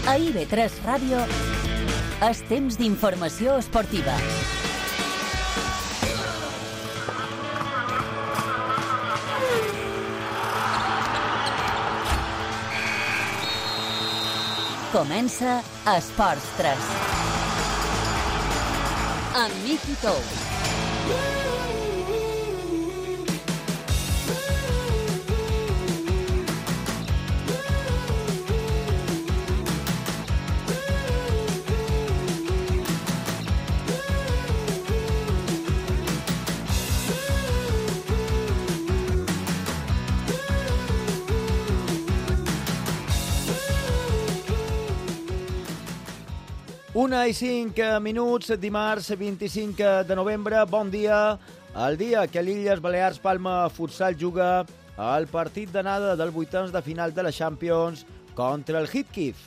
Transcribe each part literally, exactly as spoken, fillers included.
A I B tres Ràdio és temps d'informació esportiva. Comença Esports tres. Amb Miki Tous. Una i cinc minuts, dimarts vint-i-cinc de novembre. Bon dia. El dia que l'Illes Balears Palma Futsal juga el partit d'anada del vuitens de final de la Champions contra el Heathcliff.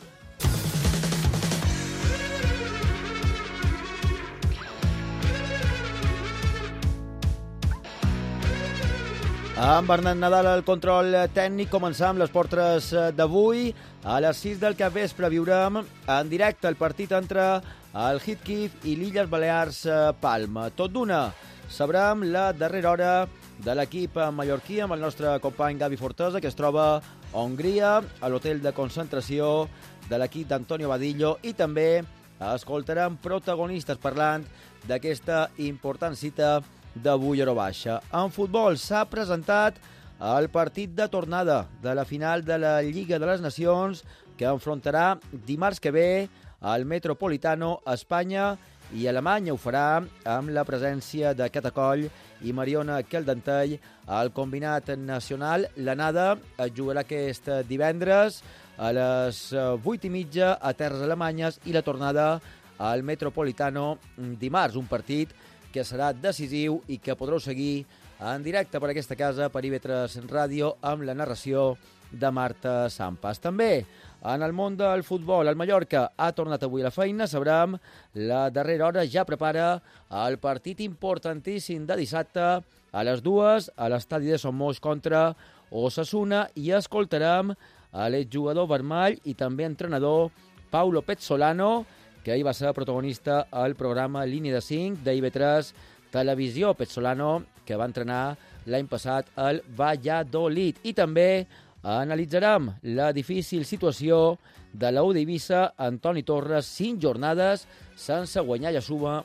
Amb Bernat Nadal al control tècnic, començam les portres d'avui. A les sis del capvespre viurem en directe el partit entre el Heathcliff i l'Illes Balears Palma. Tot d'una, sabrem la darrera hora de l'equip mallorquí amb el nostre company Gavi Fortesa, que es troba a Hongria, a l'hotel de concentració de l'equip d'Antonio Badillo, i també escoltarem protagonistes parlant d'aquesta important cita d'avui a Eurobaixa. En futbol s'ha presentat el partit de tornada de la final de la Lliga de les Nacions, que enfrontarà dimarts que ve al Metropolitano a Espanya, i Alemanya ho farà amb la presència de Catacoll i Mariona Keldentell al combinat nacional. L'anada es jugarà aquest divendres a les vuit i mitja a terres alemanyes i la tornada al Metropolitano dimarts, un partit que serà decisiu i que podreu seguir en directe per aquesta casa, per I B tres Ràdio, amb la narració de Marta Sampas. També en el món del futbol, el Mallorca ha tornat avui a la feina. Sabrem la darrera hora, ja prepara el partit importantíssim de dissabte a les dues a l'estadi de Somos contra Osasuna, i escoltarem a l'exjugador vermell i també entrenador Paulo Pezzolano, que ahir va ser protagonista al programa Línia de cinc d'I B tres Televisió. Pezzolano, que va entrenar l'any passat al Valladolid. I també analitzarem la difícil situació de l'U d'Eivissa. Antoni Torres, cinc jornades sense guanyar ja suma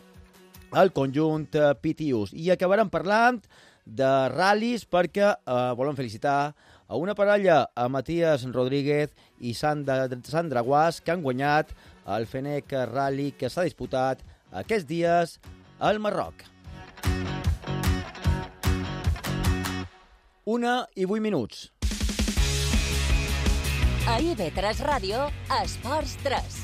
al conjunt Pitius. I acabarem parlant de ral·lis perquè eh, volem felicitar a una parella, a Matías Rodríguez i Sandra, Sandra Guas, que han guanyat el Fenec Rally, que s'ha disputat aquests dies al Marroc. Una i vuit minuts. A I B tres Ràdio, Esports tres.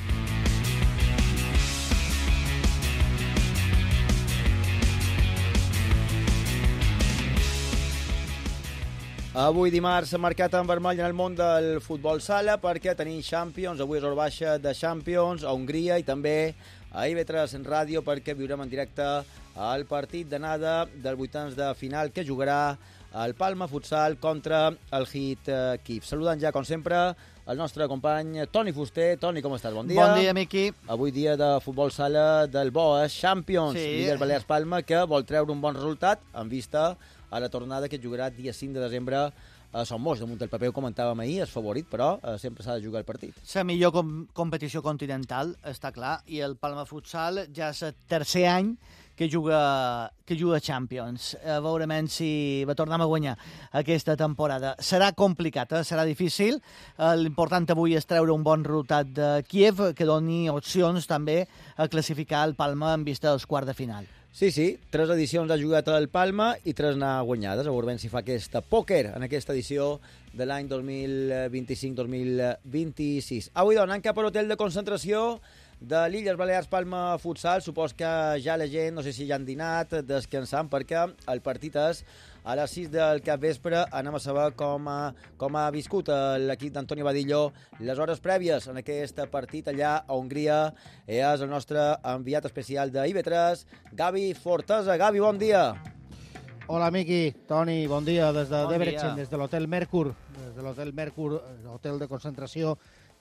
Avui dimarts marcat en vermell en el món del futbol sala perquè tenim Champions, avui és hora baixa de Champions a Hongria, i també a I B tres Ràdio perquè viurem en directe el partit d'anada del vuitens de final que jugarà el Palma Futsal contra el Heathcliff. Saludant ja, com sempre, el nostre company Toni Fuster. Toni, com estàs? Bon dia. Bon dia, Miqui. Avui dia de futbol sala del Boas, Champions, sí. Illes Balears Palma, que vol treure un bon resultat en vista a la tornada que jugarà dia cinc de desembre a Somos. Damunt del paper ho comentàvem ahir, és favorit, però eh, sempre s'ha de jugar el partit. La millor com competició continental, està clar, i el Palma Futsal ja és el tercer any que juga, que juga Champions. A veure si va tornar a guanyar aquesta temporada. Serà complicat, eh? Serà difícil. Eh, l'important avui és treure un bon resultat de Kiev, que doni opcions també a classificar el Palma en vista dels quarts de final. Sí, sí, tres edicions ha jugat el Palma i tres n'ha guanyades. A veure si fa aquesta pòquer en aquesta edició de l'any dos mil vint-i-cinc dos mil vint-i-sis. Avui, doncs, anant cap a l'hotel de concentració de l'Illes Balears Palma Futsal. Supos que ja la gent, no sé si ja han dinat, descansant, perquè el partit és a les sis del capvespre. Anem a saber com ha, com ha viscut l'equip d'Antonio Badillo les hores prèvies en aquest partit allà a Hongria. És el nostre enviat especial de I B tres, Gavi Fortesa. Gavi, bon dia. Hola, Miqui, Toni, bon dia des de Bon Debrecen, dia. des de l'Hotel Mercur, des de l'Hotel Mercur, hotel de concentració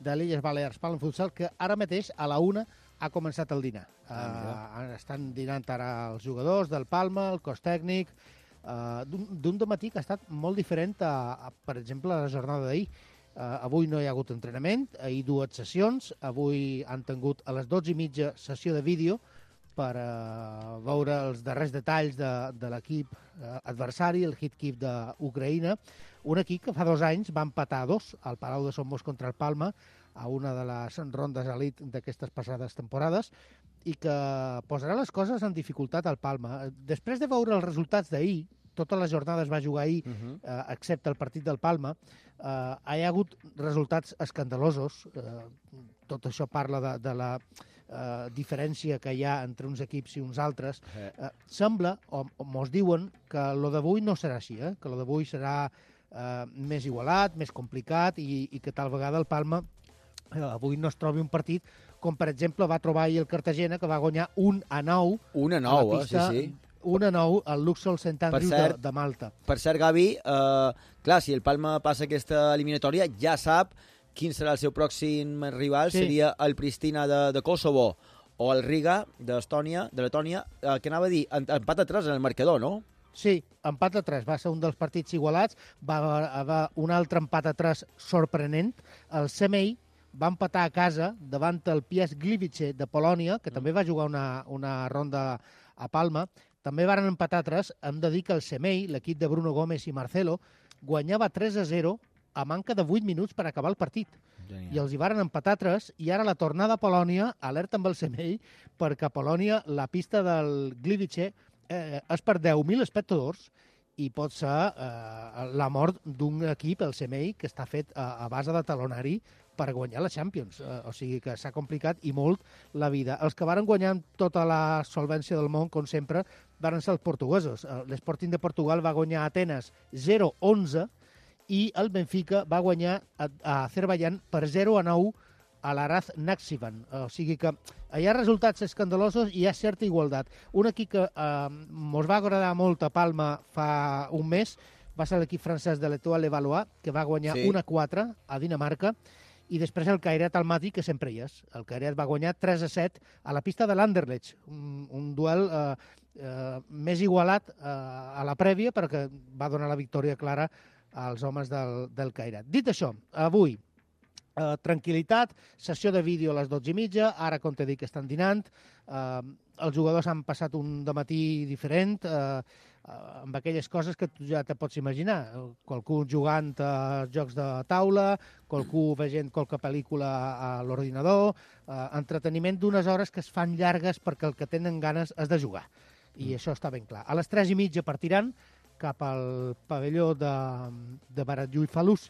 de l'Illes Balears Palma Futsal, que ara mateix a la una ha començat el dinar. Ah, uh, estan dinant ara els jugadors del Palma, el cos tècnic, uh, d'un dematí que ha estat molt diferent a, a per exemple, a la jornada d'ahir. Uh, avui no hi ha hagut entrenament, ahir dues sessions, avui han tingut a les dotze i mitja sessió de vídeo per uh, veure els darrers detalls de, de l'equip uh, adversari, el Hitkip d'Ucraïna, un equip que fa dos anys va empatar a dos al Palau de Somos contra el Palma a una de les rondes elit d'aquestes passades temporades i que posarà les coses en dificultat al Palma. Després de veure els resultats d'ahir, tota la jornada es va jugar ahir, uh -huh. eh, excepte el partit del Palma, eh, hi ha hagut resultats escandalosos. Eh, tot això parla de, de la eh, diferència que hi ha entre uns equips i uns altres. Eh, sembla, o, o mos diuen, que lo d'avui no serà així, eh? Que lo d'avui serà eh, més igualat, més complicat i, i que tal vegada el Palma eh, avui no es trobi un partit com, per exemple, va trobar ahir el Cartagena, que va guanyar un a nou. un a nou, eh? Sí, sí. un a nou al Luxol Sant Andrews de, de Malta. Per cert, Gavi, eh, clar, si el Palma passa aquesta eliminatòria, ja sap quin serà el seu pròxim rival. Sí. Seria el Pristina de, de Kosovo o el Riga d'Estònia, de Letònia, eh, que anava a dir, empat a tres en el marcador, no? Sí, empat a tres. Va ser un dels partits igualats. Va haver un altre empat a tres sorprenent. El Semei va empatar a casa davant el Piast Gliwice de Polònia, que mm. també va jugar una, una ronda a Palma. També varen empatar a tres. Hem de dir que el Semei, l'equip de Bruno Gómez i Marcelo, guanyava tres a zero a manca de vuit minuts per acabar el partit. Genial. I els hi varen empatar a tres, i ara la tornada a Polònia, alerta amb el Semei, perquè a Polònia la pista del Gliwice eh, és per deu mil espectadors i pot ser eh, la mort d'un equip, el Semei, que està fet a, a base de talonari per guanyar la Champions. Eh, o sigui que s'ha complicat i molt la vida. Els que varen guanyar amb tota la solvència del món, com sempre, varen ser els portuguesos. L'Sporting de Portugal va guanyar a Atenes zero a onze i el Benfica va guanyar a, a Azerbaiyán per zero a nou a l'Araz Nakhchivan. O sigui que hi ha resultats escandalosos i hi ha certa igualtat. Un equip que eh, mos va agradar molt a Palma fa un mes va ser l'equip francès de l'Etoile Levallois, que va guanyar sí. un a quatre a Dinamarca, i després el Cairet Almaty, que sempre hi és. El Cairet va guanyar tres a set a la pista de l'Anderlecht, un, un duel eh, eh, més igualat eh, a la prèvia, però que va donar la victòria clara als homes del, del Cairet. Dit això, avui, eh, tranquil·litat, sessió de vídeo a les dotze i mitja, ara, com t'he dit, que estan dinant, eh, els jugadors han passat un dematí diferent, eh, amb aquelles coses que tu ja te pots imaginar. Qualcú jugant a jocs de taula, qualcú veient qualque pel·lícula a l'ordinador, eh, entreteniment d'unes hores que es fan llargues perquè el que tenen ganes és de jugar. I mm. això està ben clar. A les tres i mitja partiran cap al pavelló de, de Baratlló i Falús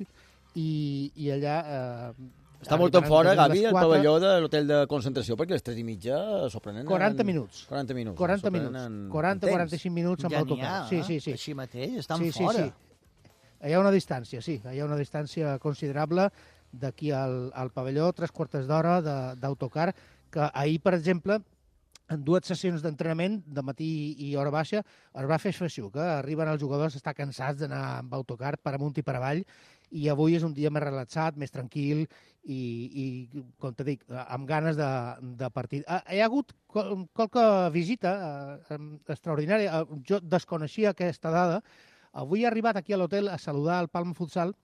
i, i allà... Eh, està molt en fora, Gavi, el pavelló de l'hotel de concentració, perquè les tres i mitja sorprenen... quaranta minuts. quaranta minuts. quaranta minuts. quaranta a quaranta-cinc minuts amb ja l'autocar. Sí, sí, sí. Així mateix, estan sí, fora. Sí, sí. Hi ha una distància, sí. Hi ha una distància considerable d'aquí al, al pavelló, tres quartes d'hora d'autocar, que ahir, per exemple, en dues sessions d'entrenament, de matí i hora baixa, es va fer feixuc. Eh? Arriben els jugadors, estan cansats d'anar amb autocar per amunt i per avall, i avui és un dia més relaxat, més tranquil i, i com te dic, amb ganes de, de partit. Hi ha hagut qualque visita eh, extraordinària. Jo desconeixia aquesta dada. Avui ha arribat aquí a l'hotel a saludar el Palma Futsal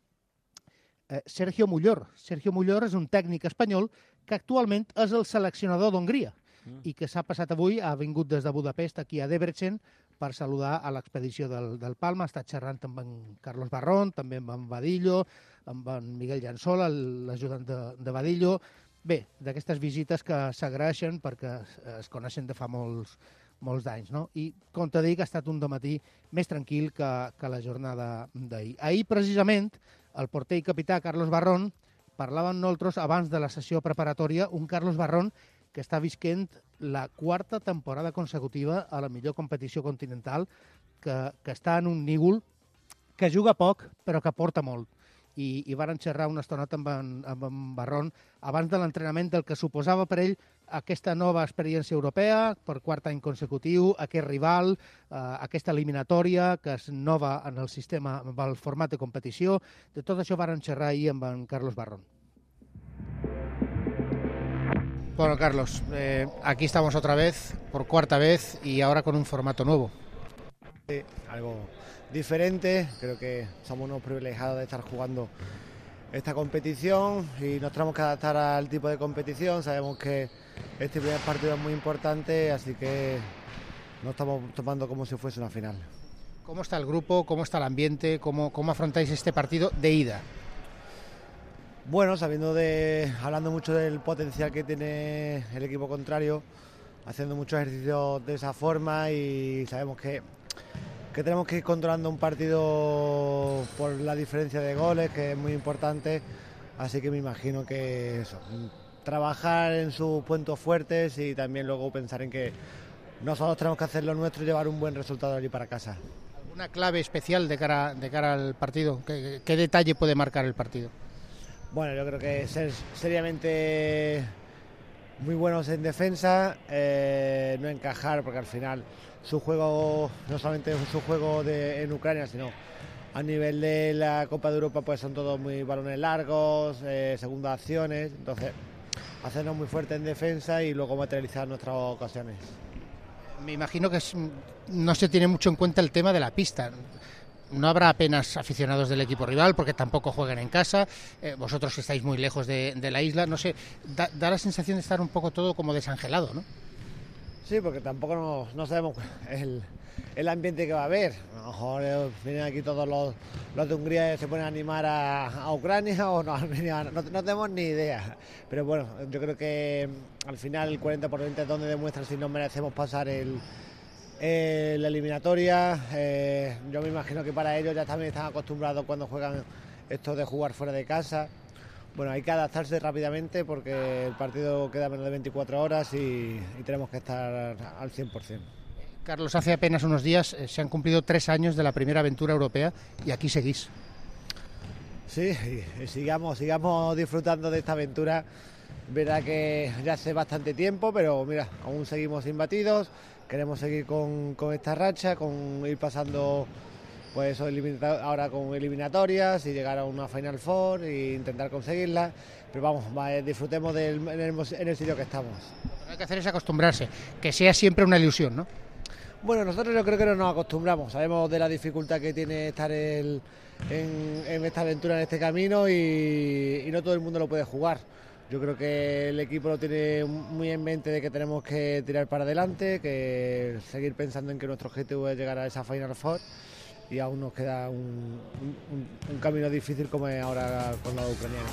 eh, Sergio Mullor. Sergio Mullor és un tècnic espanyol que actualment és el seleccionador d'Hongria mm. i que s'ha passat avui, ha vingut des de Budapest aquí a Debrecen per saludar a l'expedició del, del Palma. Ha estat xerrant amb en Carlos Barrón, també amb en Vadillo, amb en Miguel Llançol, l'ajudant de, de Vadillo. Bé, d'aquestes visites que s'agraeixen perquè es coneixen de fa molts, molts d'anys, no? I, com t'he dit, ha estat un dematí més tranquil que, que la jornada d'ahir. Ahir, precisament, el porter i capità Carlos Barrón parlava amb nosaltres abans de la sessió preparatòria, un Carlos Barrón que està visquent la quarta temporada consecutiva a la millor competició continental, que, que està en un nígol que juga poc, però que aporta molt. I, i varen xerrar una estoneta amb en, amb en Barrón abans de l'entrenament del que suposava per ell aquesta nova experiència europea, per quart any consecutiu, aquest rival, eh, aquesta eliminatòria que és nova en el sistema, amb el format de competició. De tot això varen xerrar ahir amb en Carlos Barrón. Bueno, Carlos, eh, aquí estamos otra vez, por cuarta vez, y ahora con un formato nuevo. Sí, algo diferente, creo que somos unos privilegiados de estar jugando esta competición y nos tenemos que adaptar al tipo de competición. Sabemos que este primer partido es muy importante, así que nos estamos tomando como si fuese una final. ¿Cómo está el grupo? ¿Cómo está el ambiente? ¿Cómo, cómo afrontáis este partido de ida? Bueno, sabiendo de, hablando mucho del potencial que tiene el equipo contrario, haciendo muchos ejercicios de esa forma, y sabemos que, que tenemos que ir controlando un partido por la diferencia de goles, que es muy importante, así que me imagino que eso, trabajar en sus puntos fuertes y también luego pensar en que nosotros tenemos que hacer lo nuestro y llevar un buen resultado allí para casa. ¿Una clave especial de cara, de cara al partido? ¿Qué, qué detalle puede marcar el partido? Bueno, yo creo que ser seriamente muy buenos en defensa, eh, no encajar, porque al final su juego no solamente es su juego de, en Ucrania, sino a nivel de la Copa de Europa, pues son todos muy balones largos, eh, segundas acciones, entonces hacernos muy fuertes en defensa y luego materializar nuestras ocasiones. Me imagino que es, no se tiene mucho en cuenta el tema de la pista. No habrá apenas aficionados del equipo rival porque tampoco juegan en casa, eh, vosotros estáis muy lejos de, de la isla, no sé, da, da la sensación de estar un poco todo como desangelado, ¿no? Sí, porque tampoco no, no sabemos el, el ambiente que va a haber. A lo mejor eh, vienen aquí todos los, los de Hungría y se ponen a animar a, a Ucrania, o no, no, no tenemos ni idea. Pero bueno, yo creo que al final el cuarenta por ciento es donde demuestra si no merecemos pasar el... Eh, la eliminatoria, eh, yo me imagino que para ellos ya también están acostumbrados cuando juegan esto de jugar fuera de casa. Bueno, hay que adaptarse rápidamente porque el partido queda menos de veinticuatro horas y, y tenemos que estar al cien por ciento. Carlos, hace apenas unos días eh, se han cumplido tres años de la primera aventura europea y aquí seguís. Sí, y, y sigamos, sigamos disfrutando de esta aventura. Verá que ya hace bastante tiempo, pero mira, aún seguimos imbatidos. Queremos seguir con, con esta racha, con ir pasando pues ahora con eliminatorias y llegar a una Final Four e intentar conseguirla. Pero vamos, disfrutemos del, en, el, en el sitio que estamos. Lo que hay que hacer es acostumbrarse, que sea siempre una ilusión, ¿no? Bueno, nosotros yo creo que no nos acostumbramos, sabemos de la dificultad que tiene estar el, en, en esta aventura, en este camino, y, y no todo el mundo lo puede jugar. Yo creo que el equipo lo tiene muy en mente de que tenemos que tirar para adelante, que seguir pensando en que nuestro objetivo es llegar a esa Final Four, y aún nos queda un, un, un camino difícil como es ahora con los ucranianos.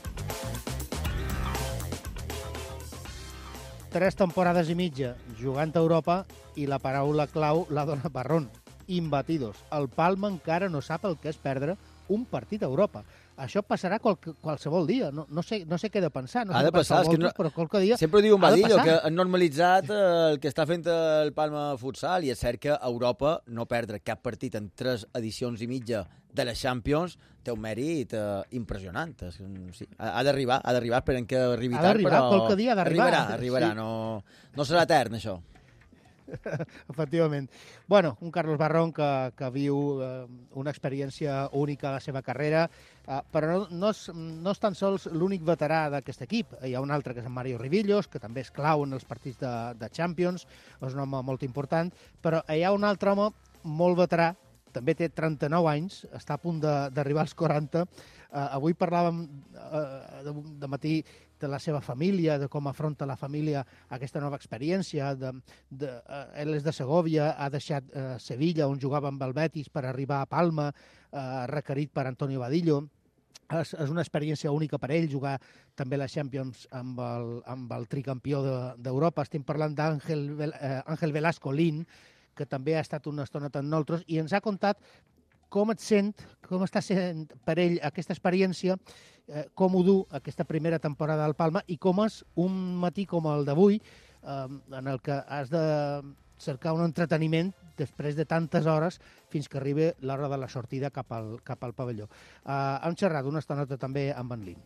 Tres temporades i mitja jugant a Europa i la paraula clau la dona Barrón. Imbatidos. El Palma encara no sap el que és perdre un partit a Europa. Això passarà qual, qualsevol dia. No, no, sé, no sé què he de pensar. No ha sé de passar, és que no... però qualque dia sempre ho diu un Badillo, que han normalitzat el que està fent el Palma Futsal, i és cert que a Europa no perdre cap partit en tres edicions i mitja de les Champions té un mèrit eh, impressionant. Sí, ha, ha d'arribar, ha d'arribar, esperem que arribi tard, però... qualque dia ha d'arribar. Arribarà, arribarà, sí. no, no serà etern, això. Efectivament. Bueno, un Carlos Barrón que, que viu eh, una experiència única a la seva carrera, eh, però no, no, és, no és tan sols l'únic veterà d'aquest equip. Hi ha un altre que és en Mario Rivillos, que també és clau en els partits de, de Champions, és un home molt important, però hi ha un altre home molt veterà, també té trenta-nou anys, està a punt d'arribar als quaranta. Eh, avui parlàvem eh, de, de matí de la seva família, de com afronta la família aquesta nova experiència. De, de, eh, ell és de Segovia, ha deixat eh, Sevilla, on jugava amb el Betis, per arribar a Palma, eh, requerit per Antonio Badillo. És, és una experiència única per ell, jugar també la Champions amb el, amb el tricampió d'Europa. De, Estem parlant d'Àngel eh, Ángel Velasco Lin, que també ha estat una estona amb nosaltres, i ens ha contat com et sent, com està sent per ell aquesta experiència, eh, com ho du aquesta primera temporada al Palma, i com és un matí com el d'avui, eh, en el que has de cercar un entreteniment després de tantes hores fins que arribi l'hora de la sortida cap al, cap al pavelló. Eh, hem xerrat una estoneta també amb en Lin.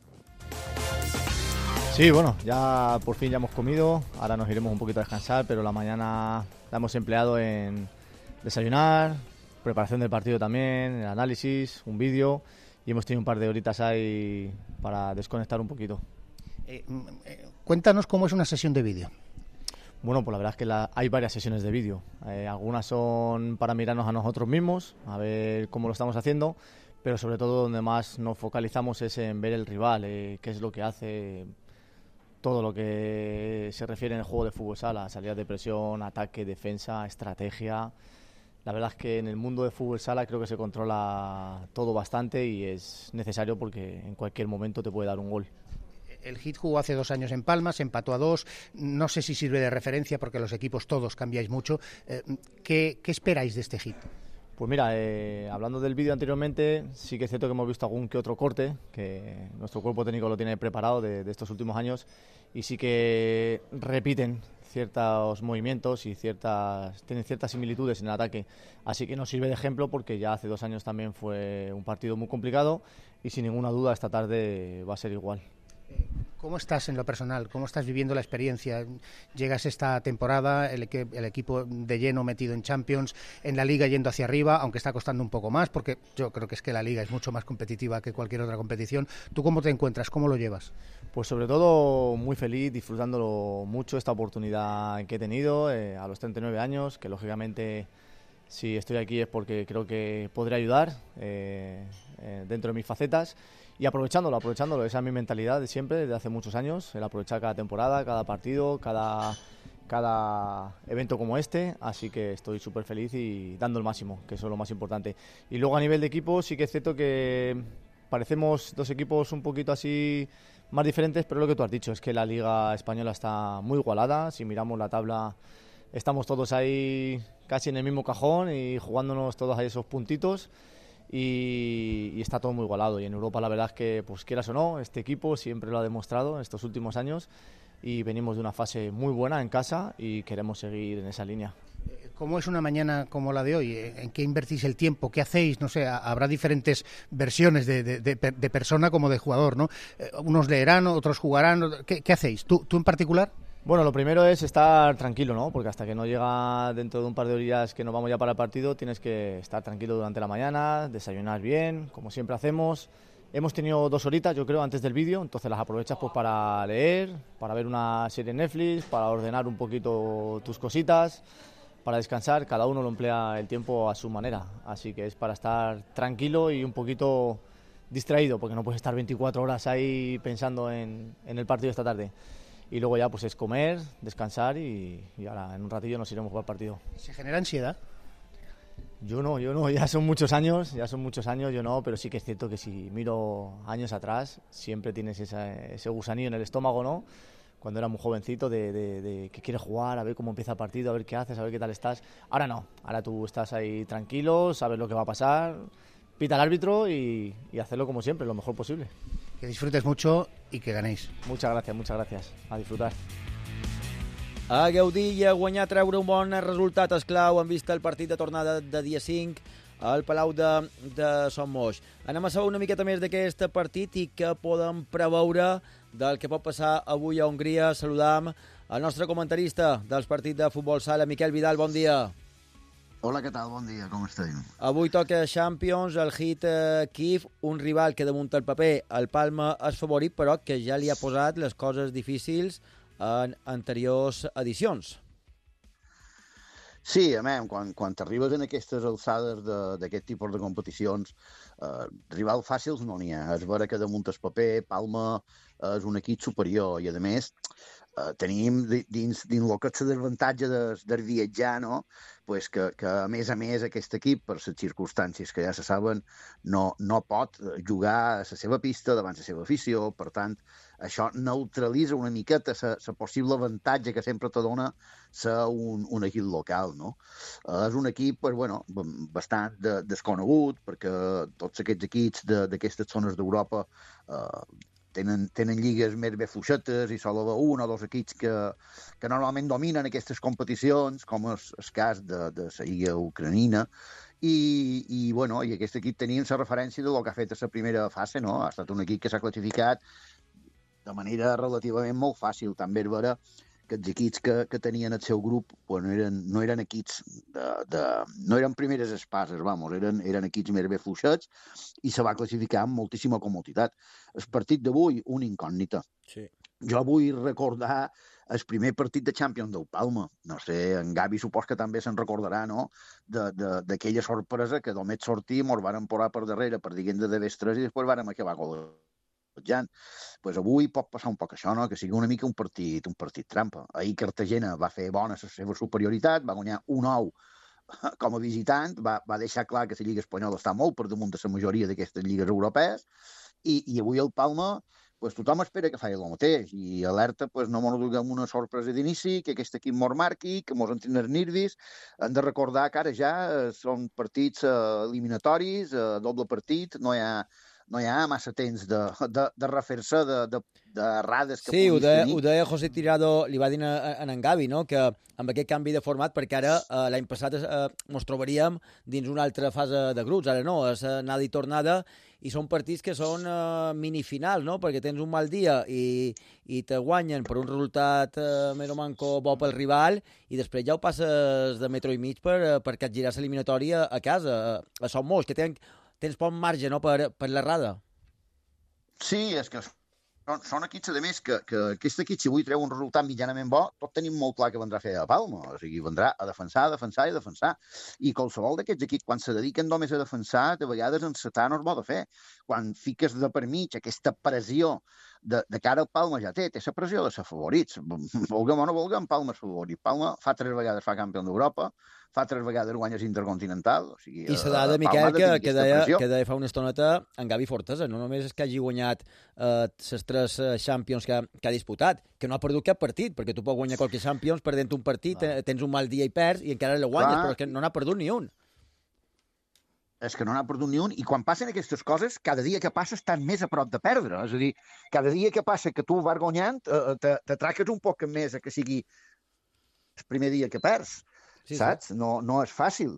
Sí, bueno, ya por fin ya hemos comido, ahora nos iremos un poquito a descansar, pero la mañana la hemos empleado en desayunar, preparación del partido también, el análisis, un vídeo, y hemos tenido un par de horitas ahí para desconectar un poquito. Eh, eh, cuéntanos cómo es una sesión de vídeo. Bueno, pues la verdad es que la, hay varias sesiones de vídeo. Eh, algunas son para mirarnos a nosotros mismos, a ver cómo lo estamos haciendo, pero sobre todo donde más nos focalizamos es en ver el rival, eh, qué es lo que hace, todo lo que se refiere en el juego de fútbol sala, salidas de presión, ataque, defensa, estrategia. La verdad es que en el mundo de fútbol sala creo que se controla todo bastante y es necesario porque en cualquier momento te puede dar un gol. El Heat jugó hace dos años en Palma, se empató a dos. No sé si sirve de referencia porque los equipos todos cambiáis mucho. Eh, ¿qué, ¿Qué esperáis de este Heat? Pues mira, eh, hablando del vídeo anteriormente, sí que es cierto que hemos visto algún que otro corte, que nuestro cuerpo técnico lo tiene preparado de, de estos últimos años, y sí que repiten ciertos movimientos y ciertas tienen ciertas similitudes en el ataque. Así que nos sirve de ejemplo porque ya hace dos años también fue un partido muy complicado y sin ninguna duda esta tarde va a ser igual. ¿Cómo estás en lo personal? ¿Cómo estás viviendo la experiencia? Llegas esta temporada, el, el equipo de lleno metido en Champions, en la Liga yendo hacia arriba, aunque está costando un poco más, porque yo creo que es que la Liga es mucho más competitiva que cualquier otra competición. ¿Tú cómo te encuentras? ¿Cómo lo llevas? Pues sobre todo muy feliz, disfrutándolo mucho esta oportunidad que he tenido eh, a los treinta y nueve años, que lógicamente si estoy aquí es porque creo que podré ayudar eh, eh, dentro de mis facetas. Y aprovechándolo, aprovechándolo, esa es mi mentalidad de siempre, desde hace muchos años, el aprovechar cada temporada, cada partido, cada, cada evento como este, así que estoy súper feliz y dando el máximo, que eso es lo más importante. Y luego a nivel de equipo sí que es cierto que parecemos dos equipos un poquito así más diferentes, pero lo que tú has dicho es que la Liga Española está muy igualada, si miramos la tabla estamos todos ahí casi en el mismo cajón y jugándonos todos ahí esos puntitos. Y, y está todo muy igualado y en Europa la verdad es que pues quieras o no, este equipo siempre lo ha demostrado en estos últimos años y venimos de una fase muy buena en casa y queremos seguir en esa línea. ¿Cómo es una mañana como la de hoy? ¿En qué invertís el tiempo? ¿Qué hacéis? No sé, habrá diferentes versiones de, de, de, de persona como de jugador, ¿no? Unos leerán, otros jugarán. ¿Qué, qué hacéis? ¿Tú, ¿Tú en particular? Bueno, lo primero es estar tranquilo, ¿no? Porque hasta que no llega dentro de un par de horas que nos vamos ya para el partido, tienes que estar tranquilo durante la mañana, desayunar bien, como siempre hacemos. Hemos tenido dos horitas, yo creo, antes del vídeo, entonces las aprovechas pues para leer, para ver una serie en Netflix, para ordenar un poquito tus cositas, para descansar. Cada uno lo emplea el tiempo a su manera, así que es para estar tranquilo y un poquito distraído, porque no puedes estar veinticuatro horas ahí pensando en, en el partido esta tarde. Y luego ya pues es comer, descansar y, y ahora en un ratillo nos iremos a jugar el partido. ¿Se genera ansiedad? Yo no, yo no, ya son muchos años, ya son muchos años, yo no, pero sí que es cierto que si miro años atrás, siempre tienes esa, ese gusanillo en el estómago, ¿no? Cuando era muy jovencito, de, de, de que quieres jugar, a ver cómo empieza el partido, a ver qué haces, a ver qué tal estás. Ahora no, ahora tú estás ahí tranquilo, sabes lo que va a pasar, pita al árbitro y, y hacerlo como siempre, lo mejor posible. Que disfrutes mucho y que ganéis. Muchas gracias, muchas gracias. A disfrutar. A gaudir i a guanyar, treure un bon resultat esclau en vista el partit de tornada de dia cinc al Palau de, de Son Moix. Anem a saber una miqueta més d'aquest partit i què podem preveure del que pot passar avui a Hongria. Saludam el nostre comentarista dels partits de futbol sala, Miquel Vidal, bon dia. Hola, què tal? Bon dia, com estem? Avui toca Champions, el Heat eh, Kiev, un rival que damunt el paper el Palma és favorit, però que ja li ha posat les coses difícils en anteriors edicions. Sí, a més, quan, quan t'arribes en aquestes alçades d'aquest tipus de competicions, eh, rival fàcils no n'hi ha. És vera que damunt el paper Palma és un equip superior i, a més, eh, tenim dins, dins el que és l'avantatge de, de viatjar, no? Pues que, que, a més a més, aquest equip, per les circumstàncies que ja se saben, no, no pot jugar a la seva pista davant la seva afició. Per tant, això neutralitza una miqueta la possible avantatge que sempre te dona ser un, un equip local, no? Eh, és un equip pues, bueno, bastant de, desconegut, perquè tots aquests equips d'aquestes zones d'Europa eh, tenen, tenen lligues més bé fluixetes i sol haver un o dos equips que, que normalment dominen aquestes competicions, com és el cas de, de la lliga ucranina. I, i, bueno, i aquest equip tenia la referència del que ha fet a la primera fase, no? Ha estat un equip que s'ha classificat de manera relativament molt fàcil. També és vera que els equips que, que tenien el seu grup pues, no, eren, no eren equips de, de, no eren primeres espases, vamos, eren, eren equips més bé fluixets i se va classificar amb moltíssima comoditat. El partit d'avui, una incògnita. Sí. jo vull recordar el primer partit de Champions del Palma. No sé, en Gavi supos que també se'n recordarà, no?, d'aquella sorpresa que només sortim, ens vàrem posar per darrere per diguem de D tres i després vàrem acabar golejant. Pues avui pot passar un poc això, no?, que sigui una mica un partit, un partit trampa. Ahir Cartagena va fer bona la seva superioritat, va guanyar un nou com a visitant, va, va deixar clar que la Lliga Espanyola està molt per damunt de la majoria d'aquestes lligues europees, i, i avui el Palma pues tothom espera que faci el mateix i alerta pues, no ens duguem una sorpresa d'inici, que aquest equip mos marqui, que mos entrin els nervis. Hem de recordar que ara ja són partits eh, eliminatoris, eh, doble partit, no hi ha, no hi ha massa temps de, de, de refer-se de, de, de errades que sí, puguis de, tenir. Ho deia José Tirado, li va dir a, a en Gavi, no?, que amb aquest canvi de format, perquè ara eh, l'any passat eh, ens trobaríem dins una altra fase de grups, ara no, és anada i tornada, i són partits que són uh, minifinals, no?, perquè tens un mal dia i, i te guanyen per un resultat uh, més o manco bo pel rival i després ja ho passes de metro i mig per, per capgirar l'eliminatòria a casa. Uh, són molts, que tenen, tens poc marge, no?, per, per l'errada. Sí, és que són, són equips, a més, que, que aquest equip, si avui treu un resultat mitjanament bo, tot tenim molt clar que vendrà a fer a Palma. O sigui, vendrà a defensar, a defensar i a defensar. I qualsevol d'aquests equips, quan se dediquen només a defensar, de vegades encetar no es vol de fer. Quan fiques de per mig aquesta pressió de, de cara al Palma ja té, té la pressió de ser favorits. Volguem o no volguem, Palma és favorit. Palma fa tres vegades fa campió d'Europa, fa tres vegades guanyes Intercontinental. O sigui, I la dada, Miquel, que, que, deia, que deia fa una estoneta en Gavi Fortesa, no només és que hagi guanyat les eh, tres eh, Champions que, que ha disputat, que no ha perdut cap partit, perquè tu pots guanyar qualque Champions perdent un partit, no. tens un mal dia i perds i encara el guanyes, Clar. Però és que no n'ha perdut ni un. És que no n'ha perdut ni un, i quan passen aquestes coses, cada dia que passa estan més a prop de perdre. És a dir, cada dia que passa que tu vas guanyant, eh, t'atraques un poc més a que sigui el primer dia que perds. Sí, saps? Sí. No, no és fàcil.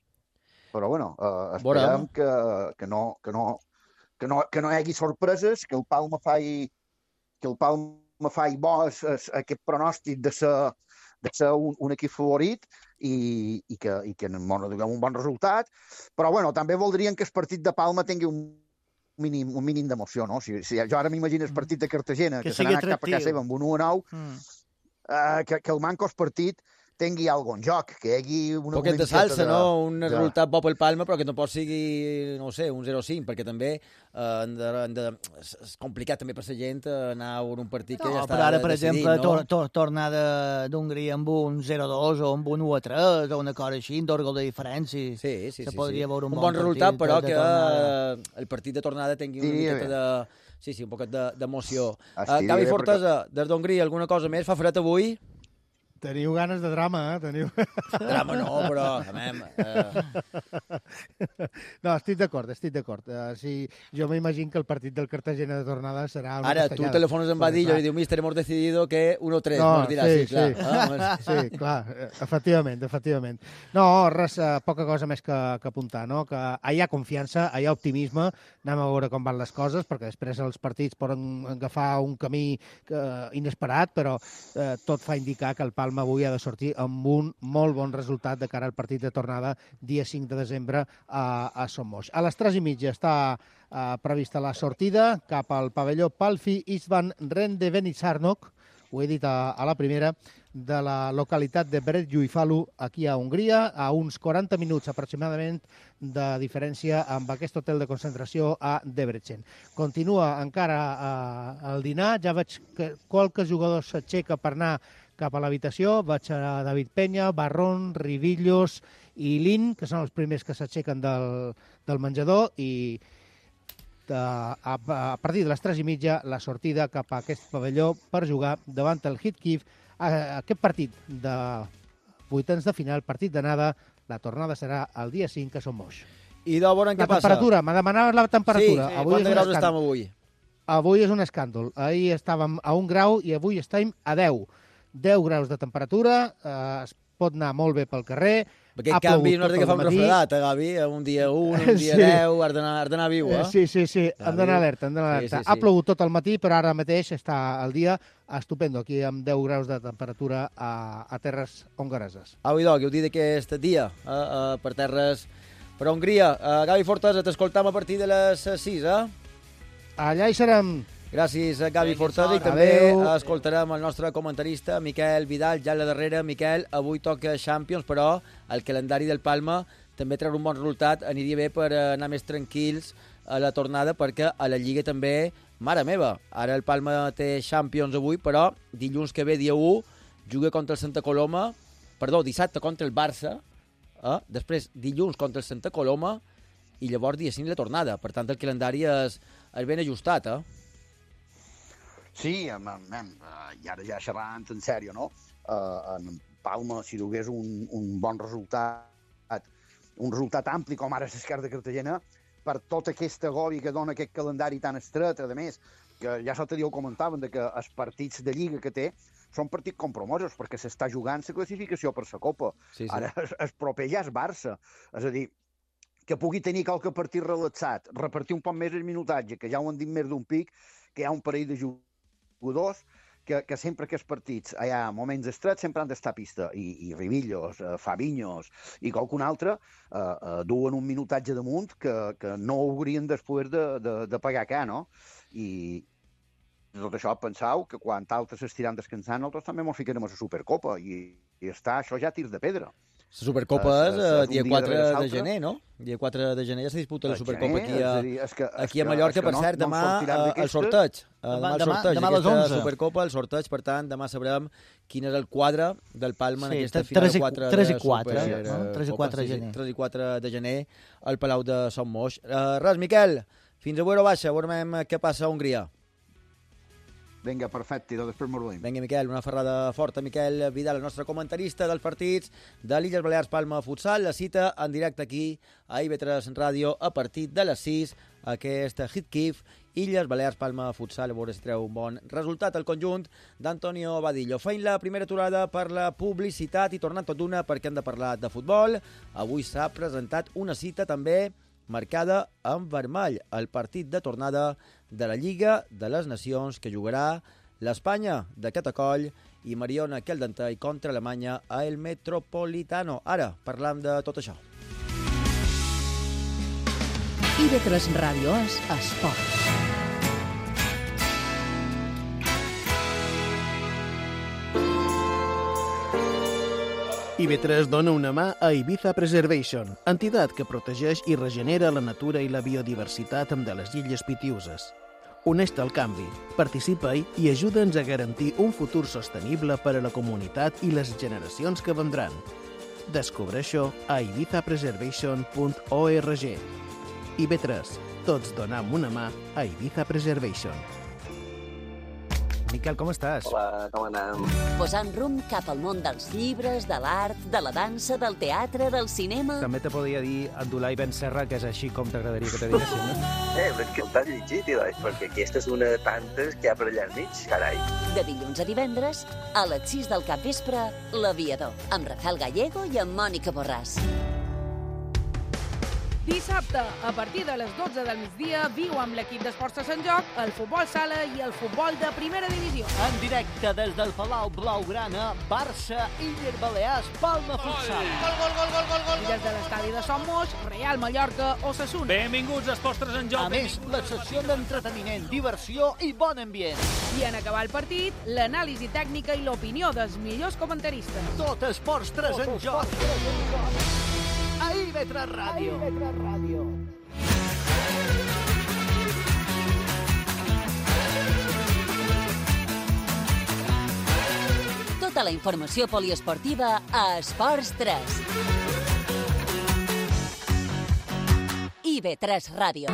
Però, bueno, eh, esperem que, que, no, que, no, que, no, que no hi hagi sorpreses, que el Palma faci, que el Palma faci bo es, es, aquest pronòstic de ser, de ser un, un equip favorit i, i que, i que bueno, duguem un bon resultat. Però, bueno, també voldrien que el partit de Palma tingui un mínim, un mínim d'emoció, no? Si, si jo ara m'imagino el partit de Cartagena, que, que se n'ha anat cap a casa seva amb un u a nou, mm. eh, que, que el manco el partit tingui alguna en joc, que hi hagi una... Un poquet de salsa, de, no? Un de... resultat bo pel Palma, però que no pot sigui, no sé, un zero cinc, perquè també eh, han de, han de, és complicat també per la gent anar a un partit que no, ja està però ara, per decidit, exemple, no? tor tor tornada d'Hongria amb un zero dos o amb un u a tres o una cosa així, dos gols de diferència. Sí, sí, sí. Se podria sí. veure un, un bon, bon resultat, però de, de que tornada. el partit de tornada tingui una Diria miqueta de... Sí, sí, un poquet d'emoció. De, uh, Gavi Fortesa, perquè... des d'Hongria, alguna cosa més? Fa fred avui? Teniu ganes de drama, eh? Teniu... Drama no, però... Amem, eh... No, estic d'acord, estic d'acord. Uh, sí, jo m'imagino que el partit del Cartagena de tornada serà una Ara, castellada. tu telefones amb Badillo i diu, míster, hemos decidido que uno tres, no, nos dirà, sí, sí, clar. Sí, ah, sí, clar, efectivament, efectivament. No, res, poca cosa més que, que apuntar, no? Que hi ha confiança, hi ha optimisme, anem a veure com van les coses, perquè després els partits poden agafar un camí uh, inesperat, però uh, tot fa indicar que el Palma avui ha de sortir amb un molt bon resultat de cara al partit de tornada dia cinc de desembre a, a Somos. A les tres i mitja està uh, prevista la sortida cap al pavelló Palfi Istvan Rende Benissarnok, ho he dit a, a la primera, de la localitat de Beretjuifalu, aquí a Hongria, a uns quaranta minuts aproximadament de diferència amb aquest hotel de concentració a Debrecen. Continua encara uh, el dinar, ja veig que qualque jugador s'aixeca per anar cap a l'habitació, vaig a David Peña, Barrón, Rivillos i Lin, que són els primers que s'aixequen del, del menjador, i de, a, a partir de les tres i mitja la sortida cap a aquest pavelló per jugar davant el Hitkif. Aquest partit de vuitens de final, partit d'anada, la tornada serà el dia cinc, que són Moix. I de veure què passa. La temperatura, m'ha demanat la temperatura. Sí, sí. Avui quants graus estem avui? Avui és un escàndol. Ahir estàvem a un grau i avui estem a deu. deu graus de temperatura, eh, es pot anar molt bé pel carrer. Aquest canvi no has d'agafar un refredat, eh, Gavi? Un dia un, un dia sí. deu, has d'anar viu, eh? Sí, sí, sí, hem d'anar alerta, hem d'anar alerta. Sí, sí, sí. Ha plogut tot el matí, però ara mateix està el dia estupendo, aquí amb deu graus de temperatura a, a terres hongareses. Au, idò, que heu dit aquest dia, eh, eh, per terres... Per Hongria. Uh, Gavi Fortesa, t'escoltam a partir de les sis, eh? Allà hi serem. Gràcies a Gavi Fortada i també escoltarem el nostre comentarista Miquel Vidal, ja a la darrera. Miquel, avui toca Champions, però el calendari del Palma també treure un bon resultat aniria bé per anar més tranquils a la tornada, perquè a la Lliga també, mare meva, ara el Palma té Champions avui, però dilluns que ve, dia u, juga contra el Santa Coloma, perdó, dissabte contra el Barça, eh? després dilluns contra el Santa Coloma, i llavors dia cinc la tornada. Per tant, el calendari és, és ben ajustat, eh? Sí, em, em, i ara ja xerrant en sèrio, no? Uh, en Palma, si dugués un, un bon resultat, un resultat ampli com ara l'Esquerra de Cartagena, per tota aquesta gobi que dona aquest calendari tan estret, a més, que ja l'altre dia ho comentaven, de que els partits de Lliga que té són partits compromosos, perquè s'està jugant la classificació per la Copa. Sí, sí. Ara, el proper ja és Barça. És a dir, que pugui tenir qualque partit relaxat, repartir un poc més el minutatge, que ja ho han dit més d'un pic, que hi ha un parell de jugadors que, que sempre que els partits hi ha moments estrets sempre han d'estar a pista, i, i Ribillos, eh, Fabiños i qualcun altre eh, eh, duen un minutatge damunt que, que no haurien després de, de, de pagar cá, no? I tot això pensau que quan altres estiran descansant, nosaltres també ens ficarem a la Supercopa, i, i està això ja tirs de pedra. La Supercopa és uh, dia quatre de gener, no? Dia quatre de gener ja se disputa la Supercopa aquí a, dir, és que, és aquí a Mallorca. Per cert, demà el sorteig. Demà el sorteig, demà a les onze. Supercopa, el sorteig, per tant, demà sabrem quin és el quadre del Palma en aquesta final de quatre tres i quatre, tres i quatre de gener. tres i quatre de gener al Palau de Son Moix. Uh, res, Miquel, fins a veure baixa, veurem què passa a Hongria. Vinga, perfecte, i després m'ho veiem. Vinga, Miquel, una ferrada forta. Miquel Vidal, el nostre comentarista dels partits de l'Illes Balears Palma Futsal. La cita en directe aquí a I V tres Ràdio a partir de les sis. Aquest hit-kif Illes Balears Palma Futsal. A veure si treu un bon resultat al conjunt d'Antonio Badillo. Feim la primera aturada per la publicitat i tornant tot d'una perquè hem de parlar de futbol. Avui s'ha presentat una cita també marcada en vermell, el partit de tornada de la Lliga de les Nacions que jugarà l'Espanya de Catacoll i Mariona Keldentei contra Alemanya a El Metropolitano. Ara parlam de tot això. I V tres Ràdio és Esports. I V tres dona una mà a Ibiza Preservation, entitat que protegeix i regenera la natura i la biodiversitat de les Illes Pitiüses. Uneix-te al canvi, participa-hi i ajuda'ns a garantir un futur sostenible per a la comunitat i les generacions que vendran. Descobreix-ho a ibiza preservation punt org. I V tres, tots donam una mà a Ibiza Preservation. Miquel, com estàs? Hola, com anem? Posant rumb cap al món dels llibres, de l'art, de la dansa, del teatre, del cinema... També te podria dir Abdulai Ben Serra, que és així com t'agradaria que te diguessin, no? Eh, però és que t'has llegit, Eloi, perquè aquesta és una de tantes que hi ha per allà enmig, carai. De dilluns a divendres, a les sis del capvespre, L'Aviador, amb Rafael Gallego i amb Mònica Borràs. Dissabte, a partir de les dotze del migdia, viu amb l'equip d'Esports de Sant Joc, el futbol sala i el futbol de primera divisió. En directe des del Palau Blaugrana, Barça, Illes Balears, Palma Futsal. Gol, gol, gol, gol, gol, gol. I des de l'estadi de Son Moix, Real Mallorca, Osasuna. Benvinguts a Esports de Sant Joc. A més, la secció d'entreteniment, diversió i bon ambient. I en acabar el partit, l'anàlisi tècnica i l'opinió dels millors comentaristes. Tot Esports de Sant Joc. A I V tres Ràdio. A I V tres Ràdio. Tota la informació poliesportiva a Esports tres. I V tres Ràdio.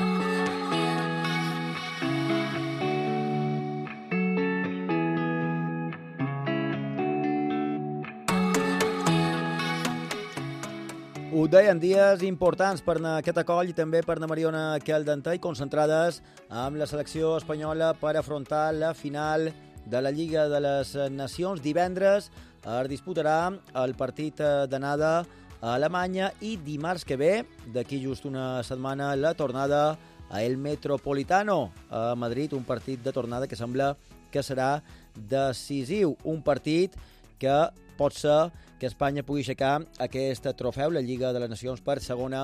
Ho deien, dies importants per na Catacoll i també per na Mariona Keldentei, concentrades amb la selecció espanyola per afrontar la final de la Lliga de les Nacions. Divendres es disputarà el partit d'anada a Alemanya i dimarts que ve, d'aquí just una setmana, la tornada a El Metropolitano a Madrid, un partit de tornada que sembla que serà decisiu, un partit que pot ser que Espanya pugui aixecar aquest trofeu, la Lliga de les Nacions, per segona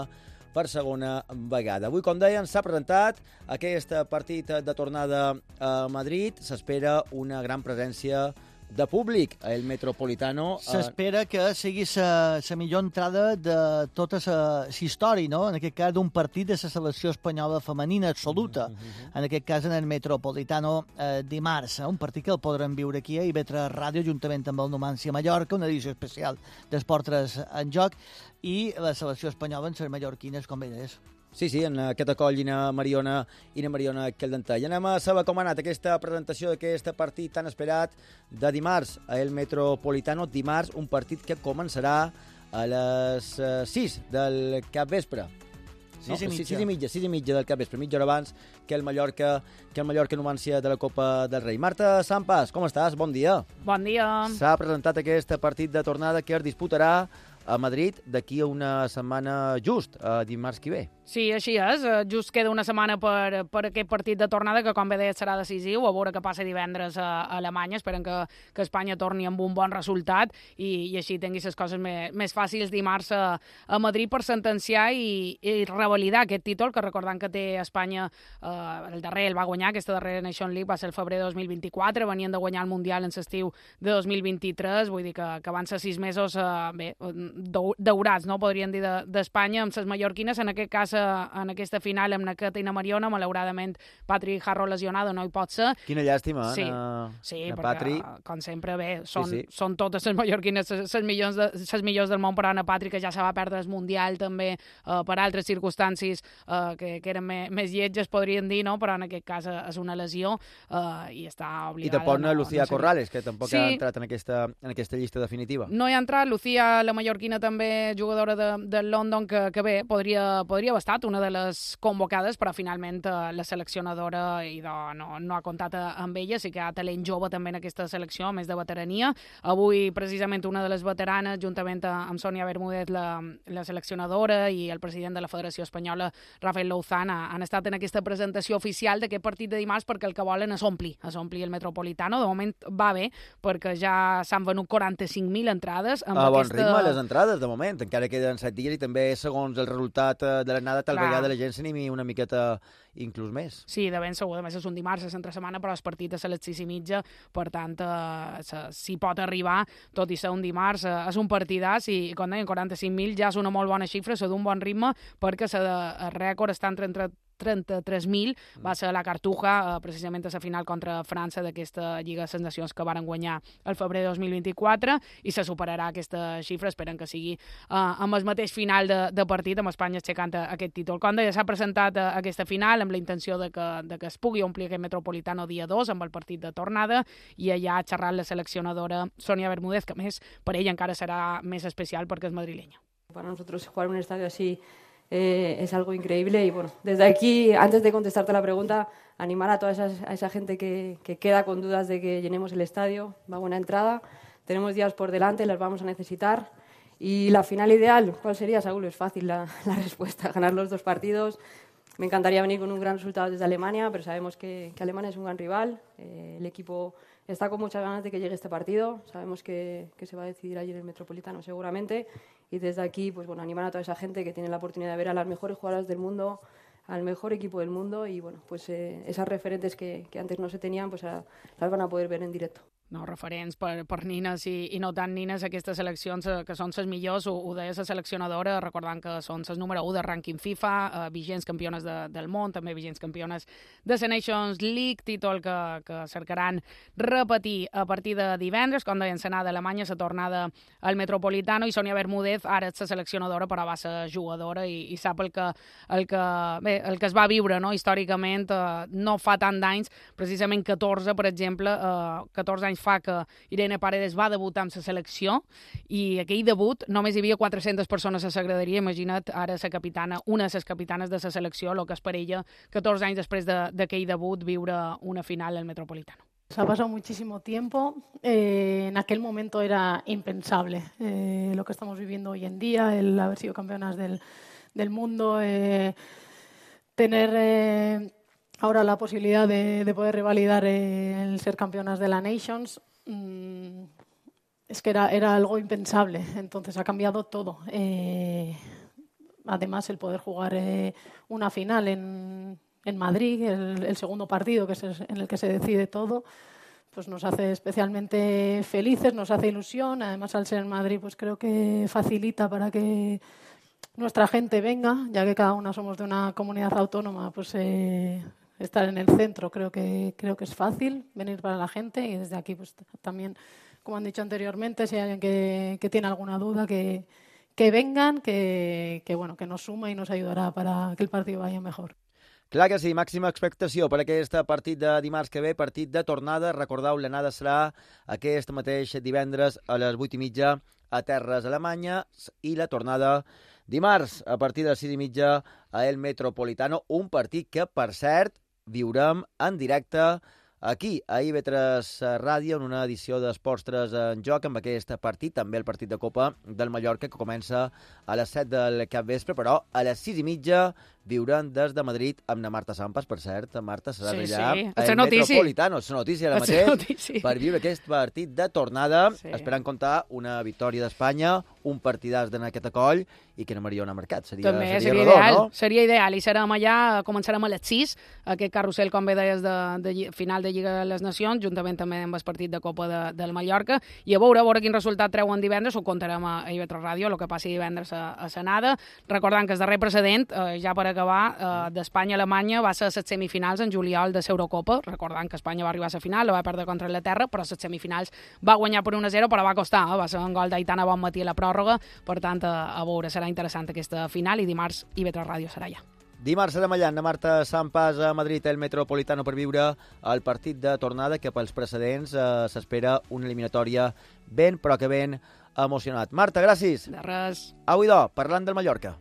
per segona vegada. Avui, com deien, s'ha presentat aquest partit de tornada a Madrid. S'espera una gran presència de públic a el Metropolitano. S'espera que sigui la millor entrada de tota la història, no? En aquest cas, d'un partit de la selecció espanyola femenina absoluta. Mm -hmm. En aquest cas, en el Metropolitano eh, dimarts. Eh? Un partit que el podrem viure aquí a I V tres Ràdio, juntament amb el Numancia Mallorca, una edició especial d'Esports en Joc, i la selecció espanyola en les mallorquines, com bé deies. Sí, sí, en aquest acoll i na Mariona, i na Mariona Caldentà. I anem a saber com ha anat aquesta presentació d'aquest partit tan esperat de dimarts a el Metropolitano. Dimarts, un partit que començarà a les uh, sis del capvespre. No? sis i mitja. sis i mitja, sis i mitja del capvespre, mitja hora abans que el Mallorca, que el Mallorca Numancia de la Copa del Rei. Marta Sampas, com estàs? Bon dia. Bon dia. S'ha presentat aquest partit de tornada que es disputarà a Madrid d'aquí a una setmana just, a dimarts que ve. Sí, així és. Just queda una setmana per, per aquest partit de tornada, que com bé deies serà decisiu, a veure què passa divendres a, a Alemanya. Esperem que, que Espanya torni amb un bon resultat i, i així tingui les coses més, més fàcils dimarts a, a Madrid per sentenciar i, i revalidar aquest títol, que recordant que té Espanya, eh, el darrer el va guanyar, aquesta darrera Nation League va ser el febrer de dos mil vint-i-quatre, venien de guanyar el Mundial en l'estiu de dos mil vint-i-tres, vull dir que, que van ser sis mesos eh, bé, daurats, no? Podríem dir, d'Espanya, amb les mallorquines, en aquest cas en aquesta final amb Naqueta i na Mariona. Malauradament Patrick Harro lesionado no hi pot ser. Quina llàstima, sí, na, sí, na perquè, Patri. com sempre, bé, són, sí, sí. són totes les mallorquines les millors, de, les millors del món, però na Patri, que ja se va perdre el Mundial també eh, per altres circumstàncies eh, que, que eren més, més lletges, podríem dir, no? Però en aquest cas és una lesió eh, i està obligada. I tampoc no, Lucía no Corrales, que tampoc sí. ha entrat en aquesta, en aquesta llista definitiva. No hi ha entrat. Lucía, la mallorquina, també jugadora de, de London, que, que bé, podria, podria haver estat una de les convocades, però finalment eh, la seleccionadora i de, no, no ha comptat amb ella. Sí que hi ha talent jove també en aquesta selecció, a més de veterania. Avui, precisament, una de les veteranes, juntament amb Sònia Bermúdez, la, la seleccionadora, i el president de la Federació Espanyola, Rafael Louzán, han estat en aquesta presentació oficial d'aquest partit de dimarts, perquè el que volen és omplir, és omplir el Metropolitano. De moment va bé, perquè ja s'han venut quaranta-cinc mil entrades. Amb a bon aquesta... ritme les entrades, de moment. Encara queden set dies i també, segons el resultat de l'anada, tal Clar. vegada la gent s'animi una miqueta inclús més. Sí, de ben segur. A més, és un dimarts, és entre setmana, però els partits a les sis i mitja, per tant, eh, s'hi pot arribar, tot i ser un dimarts. Eh, és un partidàs i, com deien, quaranta-cinc mil ja és una molt bona xifra, és d'un bon ritme, perquè el rècord està entre, entre trenta-tres mil, va ser la Cartuja, eh, precisament a la final contra França d'aquesta Lliga de les Nacions que varen guanyar el febrer de dos mil vint-i-quatre, i se superarà aquesta xifra. Esperen que sigui eh, amb el mateix final de, de partit, amb Espanya aixecant aquest títol. Com deia, s'ha presentat eh, aquesta final amb la intenció de que, de que es pugui omplir aquest Metropolitano dia dos amb el partit de tornada, i allà ha xerrat la seleccionadora Sònia Bermúdez, que a més per ella encara serà més especial perquè és madrilenya. Para nosotros jugar en un estadio así Eh, es algo increíble y bueno, desde aquí, antes de contestarte la pregunta, animar a toda esa, a esa gente que, que queda con dudas de que llenemos el estadio. Va buena entrada, tenemos días por delante, las vamos a necesitar. Y la final ideal, ¿cuál sería, Saúl? Es fácil la, la respuesta, ganar los dos partidos. Me encantaría venir con un gran resultado desde Alemania, pero sabemos que, que Alemania es un gran rival. Eh, el equipo está con muchas ganas de que llegue este partido. Sabemos que, que se va a decidir allí en el Metropolitano seguramente. Y desde aquí, pues bueno, animar a toda esa gente que tiene la oportunidad de ver a las mejores jugadoras del mundo, al mejor equipo del mundo, y bueno, pues eh, esas referentes que, que antes no se tenían, pues ahora las van a poder ver en directo. No, referents per, per nines i, i no tan nines, aquestes seleccions que són les millors, ho, ho deia la seleccionadora, recordant que són les número u de rànquing FIFA, eh, vigents campiones de, del món, també vigents campiones de la Nations League, títol que, que cercaran repetir a partir de divendres, com deien, l'anada d'Alemanya, la tornada al Metropolitano, i Sònia Bermúdez ara és la seleccionadora, però va ser jugadora i, i sap el que, el, que, bé, el que es va viure, no? Històricament, eh, no fa tant d'anys, precisament catorze, per exemple, eh, catorze anys fa que Irene Paredes va debutar amb la selecció, i aquell debut només hi havia quatre-centes persones a la graderia. Imagina't ara la capitana, una de les capitanes de la selecció, el que és per ella, catorze anys després d'aquell de, debut, viure una final al Metropolitano. Ha pasado muchísimo tiempo, eh, en aquel momento era impensable eh, lo que estamos viviendo hoy en día, el haber sido campeonas del, del mundo, eh, tener... Eh, ahora la posibilidad de, de poder revalidar eh, el ser campeonas de la Nations, mmm, es que era, era algo impensable. Entonces ha cambiado todo. Eh, además el poder jugar eh, una final en, en Madrid, el, el segundo partido, que es el, en el que se decide todo, pues nos hace especialmente felices, nos hace ilusión. Además, al ser en Madrid, pues creo que facilita para que nuestra gente venga, ya que cada una somos de una comunidad autónoma, pues eh, estar en el centro creo que creo que es fácil venir para la gente, y desde aquí pues también, como han dicho anteriormente, si hay alguien que, que tiene alguna duda, que, que vengan, que, que bueno, que nos suma y nos ayudará para que el partido vaya mejor. Clar que sí, màxima expectació per aquest partit de dimarts que ve, partit de tornada. Recordeu, l'anada serà aquest mateix divendres a les vuit i mitja a Terres Alemanya i la tornada dimarts a partir de les sis i mitja a El Metropolitano, un partit que, per cert, viurem en directe aquí, a I V tres Ràdio, en una edició d'Esports tres en joc, amb aquest partit, també el partit de Copa del Mallorca, que comença a les set del capvespre, però a les sis i mitja viuran des de Madrid amb la Marta Sampas, per cert. Marta, serà sí, allà sí. a El Metropolitano, és notícia ara mateix, notícia. per viure aquest partit de tornada, sí. esperant comptar una victòria d'Espanya, un partidàs d'anar aquest acoll, i que no Mariona Mercat. Seria, També seria, seria redó, ideal, no? seria ideal, i serem allà, començarem a les sis, aquest carrusel, com bé deies, de, de final de Lliga de les Nacions, juntament també amb el partit de Copa de, del Mallorca, i a veure, a veure quin resultat treuen divendres, ho contarem a I V tres Ràdio, el que passi divendres a, a Senada, recordant que el darrer precedent, eh, ja per acabar, eh, d'Espanya-Alemanya va ser a les semifinals en juliol de l'Eurocopa, recordant que Espanya va arribar a la final, la va perdre contra Anglaterra, però a les semifinals va guanyar per un a zero, però va costar, eh? Va ser un gol d'Aitana bon matí a la pròrroga, per tant, a, a veure, serà interessant aquesta final, i dimarts I V tres Ràdio serà allà. Dimarts serem allà, Ana Marta Sampas a Madrid, el Metropolitano, per viure el partit de tornada, que pels precedents eh, s'espera una eliminatòria ben, però que ben emocionat. Marta, gràcies. De res. Au, idò, parlant del Mallorca.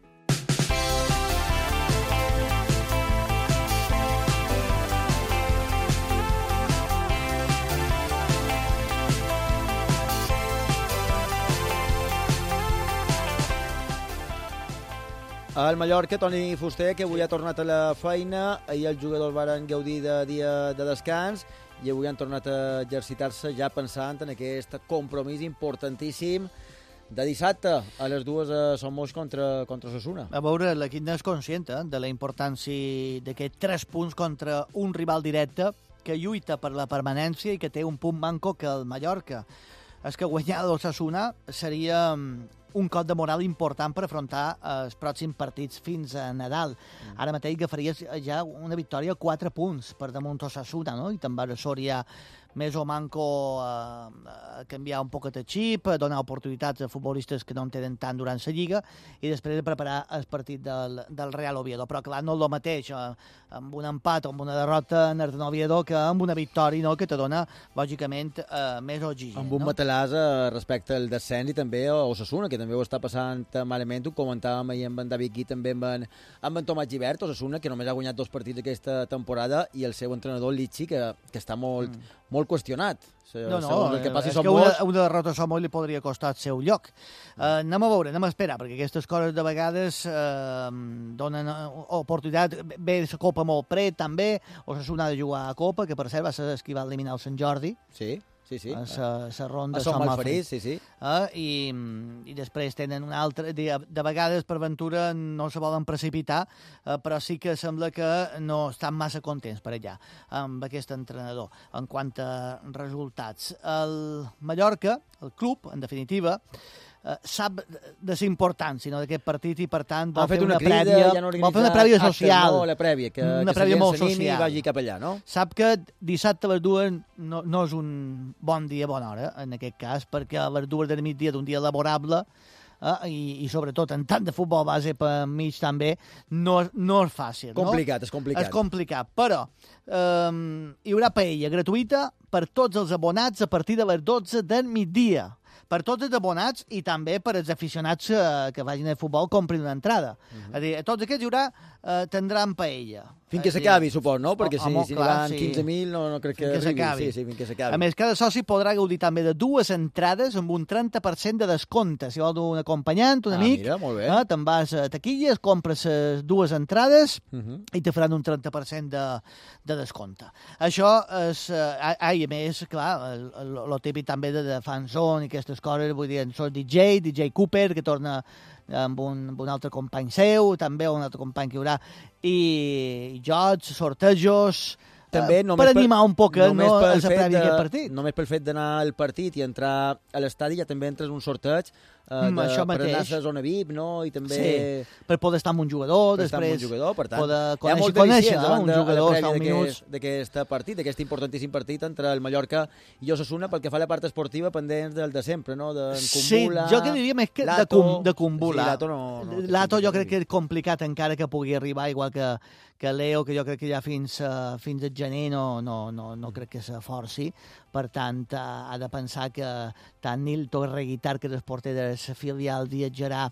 El Mallorca, Toni Fuster, que avui ha tornat a la feina, ahir els jugadors varen gaudir de dia de descans i avui han tornat a exercitar-se ja pensant en aquest compromís importantíssim de dissabte a les dues a Son Moix contra, contra Osasuna. A veure, l'equip no és conscient eh, de la importància d'aquests tres punts contra un rival directe que lluita per la permanència i que té un punt manco que el Mallorca. És que guanyar l'Osasuna seria un cop de moral important per afrontar els pròxims partits fins a Nadal. Mm. Ara mateix agafaries ja una victòria a quatre punts per damunt Osasuna, no? I també a Sòria més o manco a, a canviar un poquet de xip, a donar oportunitats a futbolistes que no en tenen tant durant la Lliga i després de preparar el partit del, del Real Oviedo. Però clar, no és el mateix eh, amb un empat o amb una derrota en el Oviedo que amb una victòria, no?, que te dona, lògicament, eh, més oxigen. Amb un no? matalàs eh, respecte al descens i també a Osasuna, que també ho està passant malament. Ho comentàvem ahir amb en David Gui, també amb en, amb en Tomàs Gibert, Osasuna, que només ha guanyat dos partits aquesta temporada, i el seu entrenador, Litchi, que, que està molt... Mm. molt qüestionat. No, no, el que passi és som que una, molts... una derrota a Somos li podria costar el seu lloc. Uh, anem a veure, anem a esperar, perquè aquestes coses de vegades uh, donen oportunitat. Ve la Copa molt pret, també. Osasuna ha de jugar a Copa, que per cert va ser el que va eliminar el Sant Jordi. Sí. Sí, sí. A la ronda a Som Malferits, sí, sí. Uh, i, I després tenen una altra... De, de vegades, per ventura, no se volen precipitar, uh, però sí que sembla que no estan massa contents per allà amb aquest entrenador en quant a resultats. El Mallorca, el club, en definitiva, Uh, sap de la importància, no, d'aquest partit, i per tant vol fer una, una crida, prèvia, ja no vol fer una prèvia social, no, la prèvia, que, una que prèvia molt social, i vagi cap allà, no? Sap que dissabte a les dues no, no és un bon dia, bona hora, en aquest cas, perquè a les dues del migdia d'un dia laborable, eh, i, i sobretot en tant de futbol base per mig també, no, no és fàcil. Complicat, no? és complicat. És complicat, però eh, hi haurà paella gratuïta per tots els abonats a partir de les dotze del migdia. Per tots els abonats i també per als aficionats eh, que vagin al futbol comprin una entrada. Uh-huh. És a dir, tots aquests hi haurà, eh, tindran paella. Fins que s'acabi, supos, no? Perquè si, oh, si clar, n'hi van sí. quinze mil no, no crec que, que arribi. Sí, sí, fins que s'acabi. A més, cada soci podrà gaudir també de dues entrades amb un trenta per cent de descompte. Si vol un acompanyant, un ah, amic, mira, molt bé. Eh, te'n vas a taquilles, compres les dues entrades uh-huh. i te faran un trenta per cent de, de descompte. Això és... Eh, ah, i a més, clar, el, el, el típic també de, de fanzone i aquestes coses, vull dir, són D J, D J Cooper, que torna amb un, amb un altre company seu, també un altre company que hi haurà, i jocs, sortejos, també, per animar un poc no, a la prèvia d'aquest partit. Només pel fet d'anar al partit i entrar a l'estadi ja també entres un sorteig eh, mm, de, això per mateix. anar a la zona V I P, no? I també... Sí, per poder estar amb un jugador, per després un jugador, per tant, poder hi ha molt conèixer, conèixer eh, un jugador, estar un minuts. D'aquest partit, d'aquest importantíssim partit entre el Mallorca i Osasuna, pel que fa a la part esportiva, pendents del de sempre, no? De sí, jo que diria més que de, com, de Cumbula. Sí, Lato, no, no Lato jo crec que és complicat encara que pugui arribar, igual que que Leo, que jo crec que ja fins, uh, fins al gener no, no, no, no crec que s'aforci. Per tant, uh, ha de pensar que tant Nil Torreguitar, que és el porter de la filial, viatjarà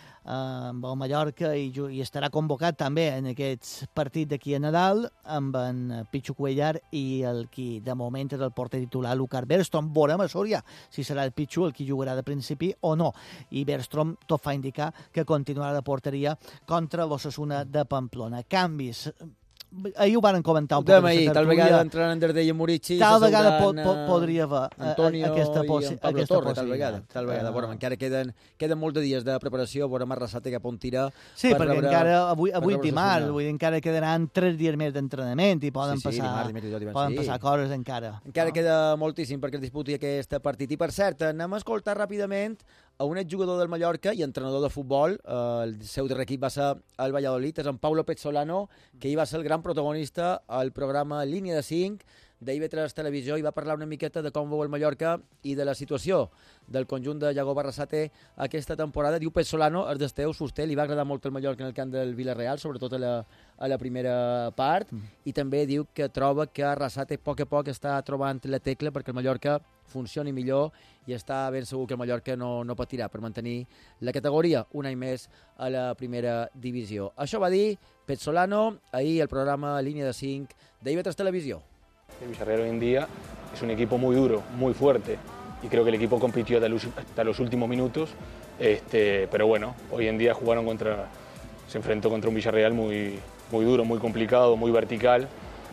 uh, amb el Mallorca i, i estarà convocat també en aquest partit d'aquí a Nadal amb en Pichu Cuellar i el qui de moment és el porter titular, Lucar Bergstrom. Veurem a Sòria si serà el Pichu el qui jugarà de principi o no. I Bergstrom tot fa indicar que continuarà la porteria contra l'Osasuna de Pamplona. Canvis. Ahir ho van comentar un poc. Ahir, tal vegada entraran en Derdell i Murici. Tal vegada po po podria haver Antonio aquesta, possi i Pablo aquesta Torre, tal vegada. Tal vegada. Uh, bueno, encara queden, queden molts de dies de preparació, veurem Arrasate cap on tira. Sí, per perquè rebre, encara avui, avui dimarts, vull dir, encara quedaran tres dies més d'entrenament i poden sí, sí, passar, dimarts, dimarts, dimarts, poden sí. passar coses encara. Encara no? queda moltíssim perquè es disputi aquest partit. I per cert, anem a escoltar ràpidament a un exjugador del Mallorca i entrenador de futbol. El seu darrer equip va ser el Valladolid, és en Pau López Solano, que hi va ser el gran protagonista al programa Línia de cinc d'I V tres Televisió i va parlar una miqueta de com veu el Mallorca i de la situació del conjunt de Iago Barrasate aquesta temporada. Diu Pep Solano, és dels teus, fuster, li va agradar molt el Mallorca en el camp del Villarreal, sobretot a la, a la primera part, mm. i també diu que troba que Arrasate a poc a poc està trobant la tecla perquè el Mallorca funcioni millor i està ben segur que el Mallorca no, no patirà per mantenir la categoria un any més a la primera divisió. Això va dir Pep Solano ahir al programa Línia de cinc d'I V tres Televisió. El Villarreal hoy en día es un equipo muy duro, muy fuerte, y creo que el equipo compitió hasta los, hasta los últimos minutos, este, pero bueno, hoy en día jugaron contra, se enfrentó contra un Villarreal muy, muy duro, muy complicado, muy vertical,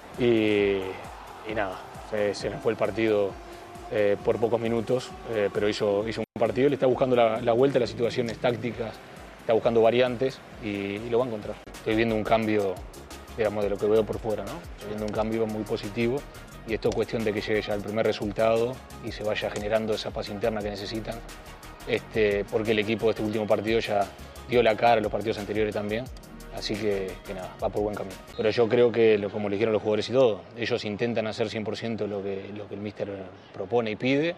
y, y nada, se, se nos fue el partido eh, por pocos minutos, eh, pero hizo, hizo un partido, le está buscando la, la vuelta a las situaciones tácticas, está buscando variantes y, y lo va a encontrar. Estoy viendo un cambio, digamos, de lo que veo por fuera, ¿no? Estoy viendo un cambio muy positivo y esto es cuestión de que llegue ya el primer resultado y se vaya generando esa paz interna que necesitan, este, porque el equipo de este último partido ya dio la cara, los partidos anteriores también, así que, que nada, va por buen camino. Pero yo creo que, lo, como le dijeron los jugadores y todo, ellos intentan hacer cien por ciento lo que, lo que el míster propone y pide,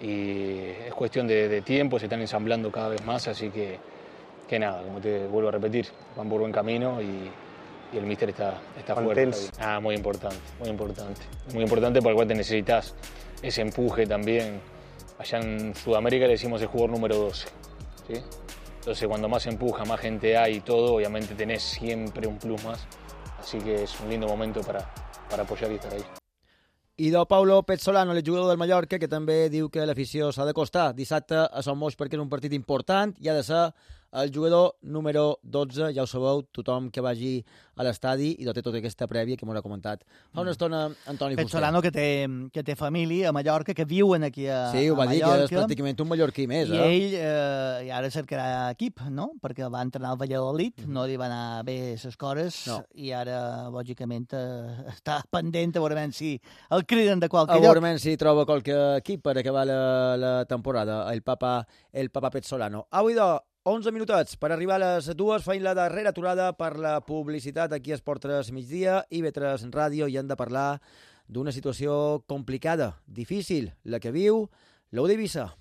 y es cuestión de, de tiempo, se están ensamblando cada vez más, así que, que nada, como te vuelvo a repetir, van por buen camino y y el míster está, está fuerte. Está ah, muy importante, muy importante. Muy importante porque te necesitas ese empuje también. Allá en Sudamérica le decimos el jugador número doce. ¿Sí? Entonces cuando más empuja, más gente hay y todo, obviamente tenés siempre un plus más. Así que es un lindo momento para, para apoyar y estar ahí. I de Paulo Pezzolano, el jugador del Mallorca, que també diu que l'afició s'ha d'acostar dissabte a Sant Moix perquè és un partit important i ha de ser el jugador número dotze, ja ho sabeu, tothom que vagi a l'estadi i té tota aquesta prèvia que m'ho ha comentat fa una estona Antoni Fuster. Pezzolano, que té, que té família a Mallorca, que viuen aquí a, sí, ho va a dir, Mallorca. Que és pràcticament un mallorquí més. I eh? ell eh, ara cercarà equip, no? Perquè va entrenar al Valladolid, mm. no li va anar bé les coses, no. I ara, lògicament, eh, està pendent a veure si el criden de qualque a lloc. A veure si troba qualque equip per acabar la, la temporada, el papa, el papa Pezzolano. Avui, de onze minutets per arribar a les dues, feim la darrera aturada per la publicitat aquí a Esport tres Migdia i I V tres Ràdio, i hem de parlar d'una situació complicada, difícil, la que viu l'U d'Eivissa.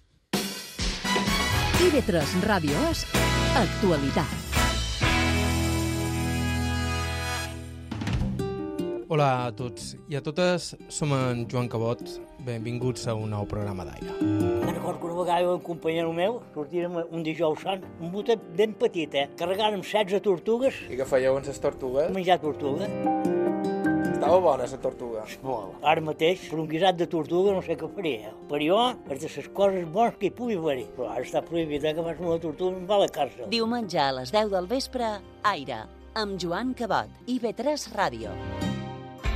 I V tres Ràdio és actualitat. Hola a tots i a totes, som en Joan Cabot, benvinguts a un nou programa d'aire. Me'n recordo que una vegada un companyero meu sortirem un dijous sant, un botet ben petit, eh? Carregàrem setze tortugues. I què fèieu amb les tortugues? Menjar tortuga. Estava bona, la tortuga. Molt. Ara mateix, per un guisat de tortuga no sé què faria. Per jo, és de les coses bones que hi pugui haver. Però ara està prohibit, eh, que fas una tortuga i em va a la càrcel. Diumenge a les deu del vespre, Aire, amb Joan Cabot, I V tres Ràdio.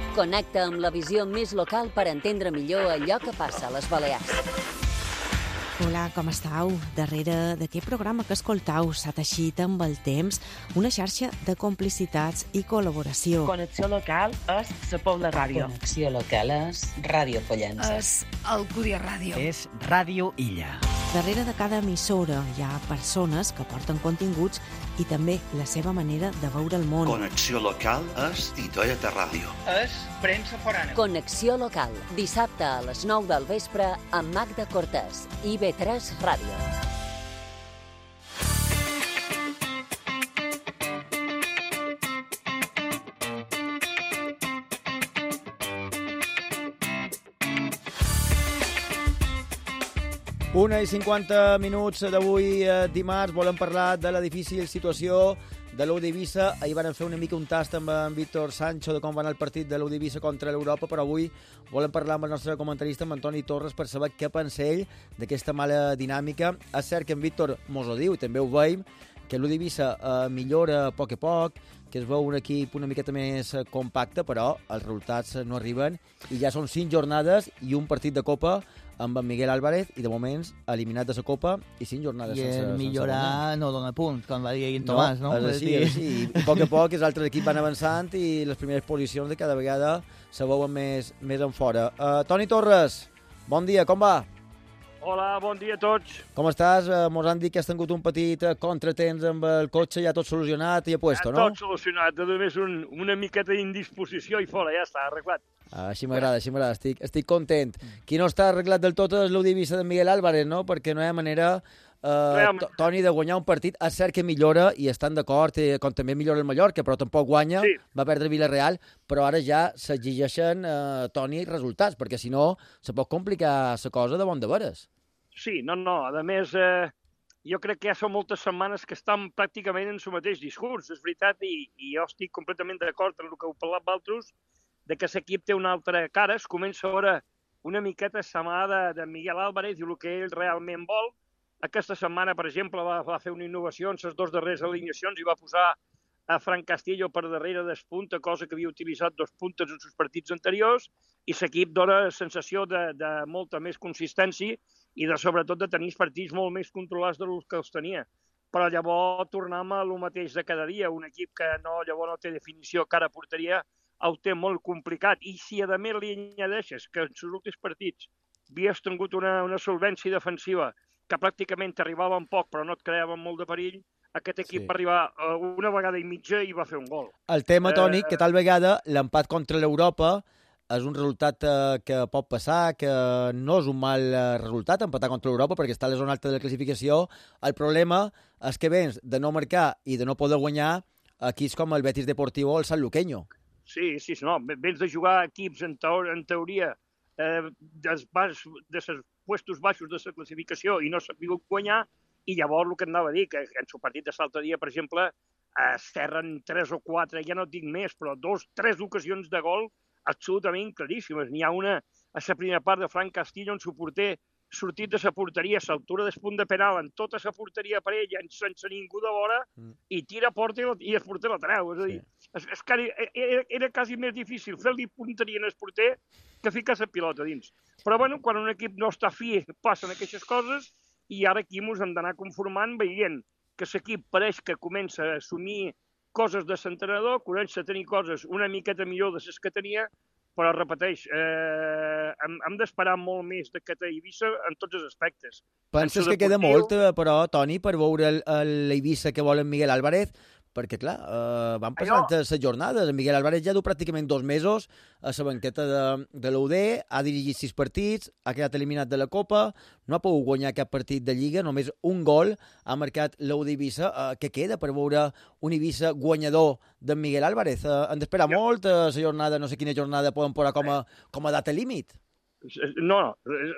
Connecta amb la visió més local per entendre millor allò que passa a les Balears. Hola, com estàu? Darrere d'aquest programa que escoltau s'ha teixit amb el temps una xarxa de complicitats i col·laboració. Connexió local és la Pobla Ràdio. Connexió local és Ràdio Pollença. És Alcúdia Ràdio. És Ràdio Illa. Darrere de cada emissora hi ha persones que porten continguts i també la seva manera de veure el món. Connexió local és Titoieta Ràdio. És premsa forana. Connexió local, dissabte a les nou del vespre amb Magda Cortés, I B tres Ràdio. Una i cinquanta minuts d'avui eh, dimarts. Volem parlar de la difícil situació de l'U d'Eivissa. Ahir van fer una mica un tast amb en Víctor Sancho de com va anar el partit de l'U d'Eivissa contra l'Europa, però avui volem parlar amb el nostre comentarista, amb Antoni Torres, per saber què pensa ell d'aquesta mala dinàmica. És cert que en Víctor mos ho diu, també ho veiem, que l'U d'Eivissa eh, millora a poc a poc, que es veu un equip una miqueta més compacte, però els resultats no arriben i ja són cinc jornades i un partit de Copa amb en Miguel Álvarez i de moments eliminat de la Copa i cinc jornades I sense... el millorar no dona punt, com va dir ahir en Tomàs, no? No, és així, és així. I a poc a poc els altres equips van avançant i les primeres posicions de cada vegada se veuen més, més en fora. Uh, Toni Torres, bon dia, com va? Hola, bon dia a tots. Com estàs? Uh, mos han dit que has tingut un petit uh, contratemps amb el cotxe, ja tot solucionat i a puesto, ja no? Tot solucionat, només un, una miqueta d'indisposició i fora, ja està arreglat. Ah, així m'agrada, així m'agrada, estic, estic content. Qui no està arreglat del tot és l'U d'Eivissa de Miguel Álvarez, no? Perquè no hi ha manera, eh, Toni, de guanyar un partit. És cert que millora i estan d'acord, eh, com també millora el Mallorca, però tampoc guanya, sí. Va perdre Villarreal, però ara ja s'exigeixen, eh, Toni, resultats, perquè si no se pot complicar la cosa de bon de veres. Sí, no, no, a més, eh, jo crec que ja són moltes setmanes que estan pràcticament en el mateix discurs, és veritat, i, i jo estic completament d'acord amb el que heu parlat d'altres, de que l'equip té una altra cara, es comença a veure una miqueta la mà de, de Miguel Álvarez i el que ell realment vol. Aquesta setmana, per exemple, va, va fer una innovació en les dues darreres alineacions i va posar a Fran Castillo per darrere despunta, cosa que havia utilitzat dos puntes en els partits anteriors, i l'equip dona sensació de, de molta més consistència i de, sobretot de tenir els partits molt més controlats dels que els tenia. Però llavors tornem a lo mateix de cada dia, un equip que no, llavors no té definició cara a porteria, ho té molt complicat. I si a més li añadeixes que en els últims partits havies tingut una, una solvència defensiva que pràcticament t'arribava en poc però no et creava molt de perill, aquest equip sí. va arribar una vegada i mitja i va fer un gol. El tema, Toni, eh, que tal vegada l'empat contra l'Europa és un resultat eh, que pot passar, que no és un mal resultat empatar contra l'Europa perquè està a la zona alta de la classificació. El problema és que vens de no marcar i de no poder guanyar equips com el Betis Deportivo o el San Luqueño. Sí, sí, no, vens de jugar equips en, teor en teoria eh, dels bas, de els puestos baixos de la classificació i no s'ha pogut guanyar, i llavors el que et anava a dir, que en el partit de l'altre dia, per exemple, es terren tres o quatre, ja no et dic més, però dos, tres ocasions de gol absolutament claríssimes. N'hi ha una a la primera part de Fran Castillo, on el porter sortit de la porteria, a l'altura del punt de penal, en tota la porteria per ella, sense ningú de vora, mm. i tira a porta i, i el porter la treu. És a dir, sí. es, es, era, era quasi més difícil fer-li punteria en el porter que ficar la pilota dins. Però bueno, quan un equip no està fi, passen aquestes coses, i ara aquí ens hem d'anar conformant veient que l'equip pareix que comença a assumir coses de l'entrenador, comença a tenir coses una miqueta millor de les que tenia, però repeteix, eh, hem, hem d'esperar molt més d'aquest Eivissa en tots els aspectes. Penses que queda molt, però, Toni, per veure l'Eivissa que vol en Miguel Álvarez? Perquè, clar, eh, van passant les jornades. En Miguel Álvarez ja du pràcticament dos mesos a la banqueta de, de l'U D, ha dirigit sis partits, ha quedat eliminat de la Copa, no ha pogut guanyar cap partit de Lliga, només un gol ha marcat l'U d'Eivissa. Eh, què queda per veure un Eivissa guanyador d'en Miguel Álvarez? Eh, han d'esperar ja. molt a la jornada, no sé quina jornada poden posar com a, com a data límit. No, no,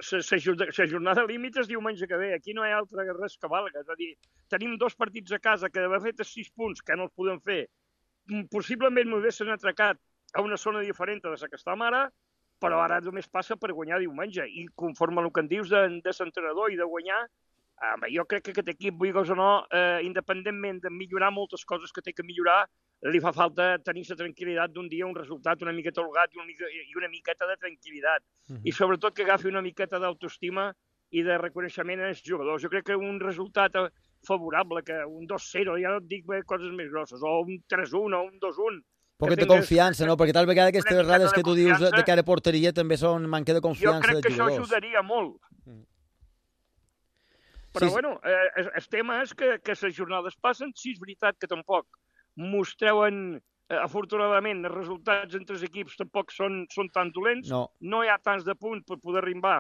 la jornada límit és diumenge que ve, aquí no hi ha altre res que valga, és a dir, tenim dos partits a casa que d'haver fet sis punts que no els podem fer, possiblement m'ho haguessin atracat a una zona diferent de la que estem ara, però ara només passa per guanyar diumenge, i conforme el que en dius de, de l'entrenador i de guanyar, eh, jo crec que aquest equip, vulguis o no, eh, independentment de millorar moltes coses que té que millorar, li fa falta tenir la tranquil·litat d'un dia, un resultat una miqueta holgat i una, mica, i una miqueta de tranquil·litat. Uh-huh. I sobretot que agafi una miqueta d'autoestima i de reconeixement als jugadors. Jo crec que un resultat favorable, que un dos zero, ja no et dic coses més grosses, o un tres un o un dos un. Poquet de confiança, no? Perquè tal vegada aquestes errades que tu dius de cara a porteria també són manca de confiança dels jugadors. Jo crec que això ajudaria molt. Però, bueno, el tema és que les jornades passen, sí és veritat que tampoc mostreuen, afortunadament, els resultats entre els equips tampoc són tan dolents, no hi ha tants de punts per poder arribar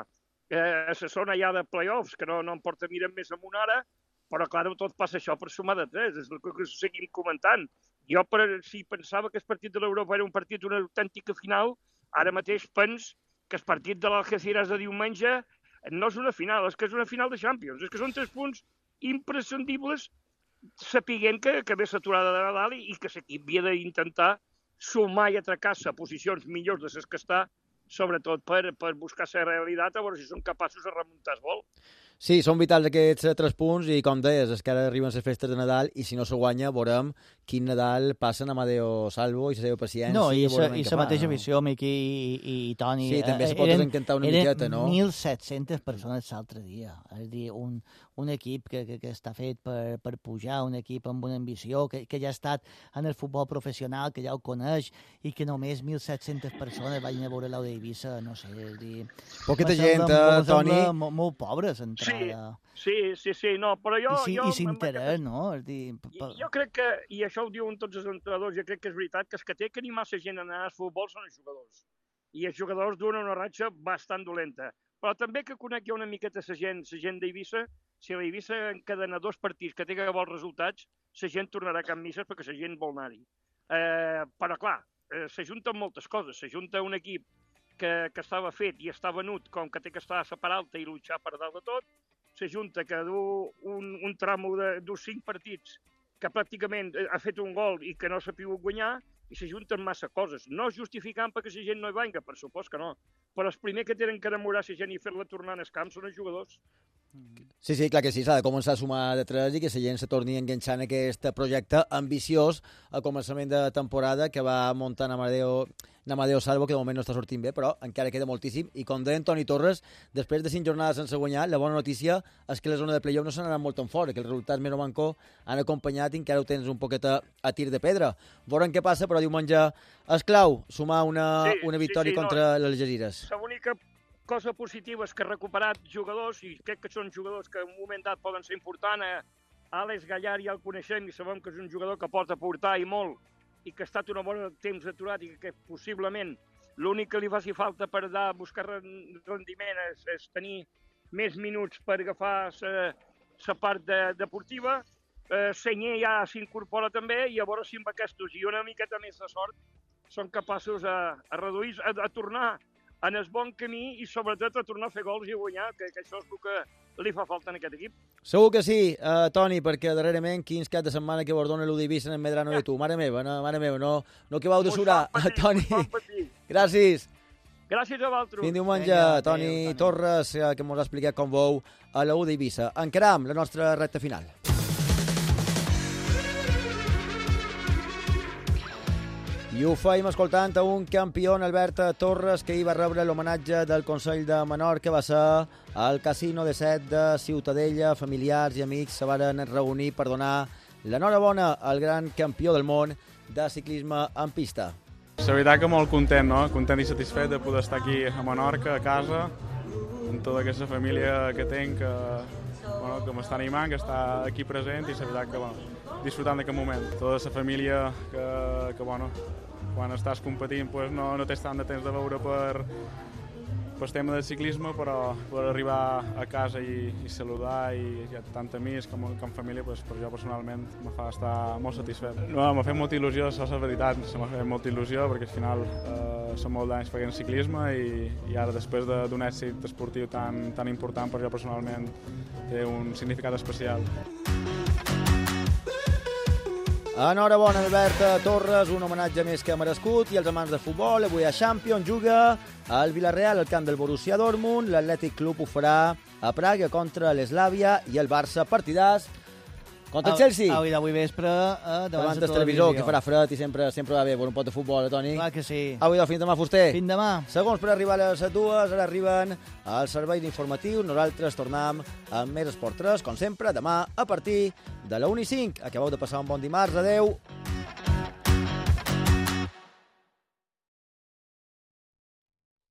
a la zona ja de play-offs, que no en porta miren més amunt ara, però, clar, tot passa això per sumar de tres, és el que seguim comentant. Jo, si pensava que el partit de l'Europa era un partit d'una autèntica final, ara mateix pens que el partit de l'Algeciras de diumenge no és una final, és que és una final de Champions, és que són tres punts imprescindibles sapiguent que ve l'aturada de Nadal i que l'equip havia d'intentar sumar i atracar-se a posicions millors de les que està, sobretot per buscar la realitat, a veure si són capaços de remuntar el vol. Sí, són vitals aquests tres punts i, com deies, és que ara arriben les festes de Nadal i si no se guanya veurem quin Nadal passen amb Amadeo Salvo i la seva paciència. No, i la mateixa visió, Miqui i Toni. Sí, també se pot desencantar una miqueta, no? Eren mil set-centes persones l'altre dia. És a dir, un, un equip que, que, que està fet per, per pujar, un equip amb una ambició, que, que ja ha estat en el futbol professional, que ja ho coneix, i que només mil set-centes persones vagin a veure l'Au d'Eivissa, no sé, és a dir... Poqueta gent, Toni. Molt, molt pobres, entrada. Sí, sí, sí, no, però jo... I, i sin interès, no? És dir... Jo crec que, i això ho diuen tots els entrenadors, jo crec que és veritat, que els que té que animar la gent a anar al futbol són els jugadors. I els jugadors duen una ratxa bastant dolenta. Però també que conec jo una miqueta la gent, la gent d'Eivissa, si l'Eivissa encadena dos partits que té que bons resultats, la gent tornarà a Can Misses perquè la gent vol anar-hi. Eh, però, clar, eh, s'ajunten moltes coses. S'ajunta un equip que, que estava fet i està venut, com que té que estar a la part alta i luchar per dalt de tot, s'ajunta que du un, un tramo d'uns cinc partits que pràcticament ha fet un gol i que no s'ha pogut guanyar, i s'ajunten massa coses. No justificant perquè la gent no hi venga, per supost que no. Però els primers que tenen que enamorar la gent i fer-la tornar al camp són els jugadors. Sí, sí, clar que sí, s'ha de començar a sumar de tres i que la gent se torni a enganxar en aquest projecte ambiciós a començament de temporada que va muntant Amadeo, Amadeo Salvo, que de moment no està sortint bé, però encara queda moltíssim. I com deia Toni Torres, després de cinc jornades sense guanyar, la bona notícia és que la zona de play-off no se n'ha anat molt en fora, que els resultats més o manco han acompanyat i encara ho tens un poquet a, a tir de pedra. Veurem què passa, però diumenge és clau sumar una, sí, una victòria sí, sí, contra no, l'Algeciras. L'única cosa positiva és que ha recuperat jugadors, i crec que són jugadors que en un moment dat poden ser importants. Àlex Gallar ja el coneixem i sabem que és un jugador que pot aportar i molt, i que ha estat un bon temps aturat i que possiblement l'únic que li faci falta per anar a buscar rendiment és, és tenir més minuts per agafar la part de, deportiva. Eh, Senyer ja s'incorpora també i a veure si amb aquests i una miqueta més de sort són capaços a, a reduir, a, a tornar en el bon camí i sobretot a tornar a fer gols i a guanyar, que, que això és el que li fa falta en aquest equip. Segur que sí, uh, Toni, perquè darrerament quins cap de setmana que Bordona l'U d'Eivissa en Medrano ja. De tu. Mare meva, no, mare meva, no, no que vau de surar, Toni. Gràcies. Gràcies a vosaltres. Fins diumenge, Toni adeu, Torres, que ens ha explicat com veu a l'U d'Eivissa. Encaram la nostra recta final. I ho feim escoltant a un campió, Albert Torres, que hi va rebre l'homenatge del Consell de Menorca. Va ser al Casino de Set de Ciutadella. Familiars i amics se van reunir per donar l'enhorabona al gran campió del món de ciclisme en pista. La veritat que molt content, no? Content i satisfet de poder estar aquí a Menorca, a casa, amb tota aquesta família que tenc, que, bueno, que m'està animant, que està aquí present, i la veritat que, bueno, disfrutant d'aquest moment. Tota la família que, que bueno, quan estàs competint pues no, no tens tant de temps de veure per, per tema del ciclisme, però per arribar a casa i, i saludar i hi ha tant amics com, com família, pues, per jo personalment me fa estar molt satisfet. No, m'ha fet molta il·lusió, això és la veritat, m'ha fet molta il·lusió perquè al final eh, són molts anys fent ciclisme i, i ara després d'un èxit esportiu tan, tan important per jo personalment té un significat especial. Enhorabona, Albert Torres, un homenatge més que merescut, i els amants de futbol, avui a Champions juga al Villarreal, al camp del Borussia Dortmund, l'Atlètic Club ho farà a Praga contra l'Eslavia i el Barça, partidàs Contra el Chelsea. Avui d'avui vespre, eh, davant del televisor, que farà fred i sempre sempre va bé veure un pot de futbol, eh, Toni? Clar que sí. Avui de fins demà, Fuster. Fins demà. Segons per arribar a les dues, ara arriben als serveis informatius. Nosaltres tornem amb més Esport tres, com sempre, demà a partir de la una i cinc. Acabeu de passar un bon dimarts. Adeu.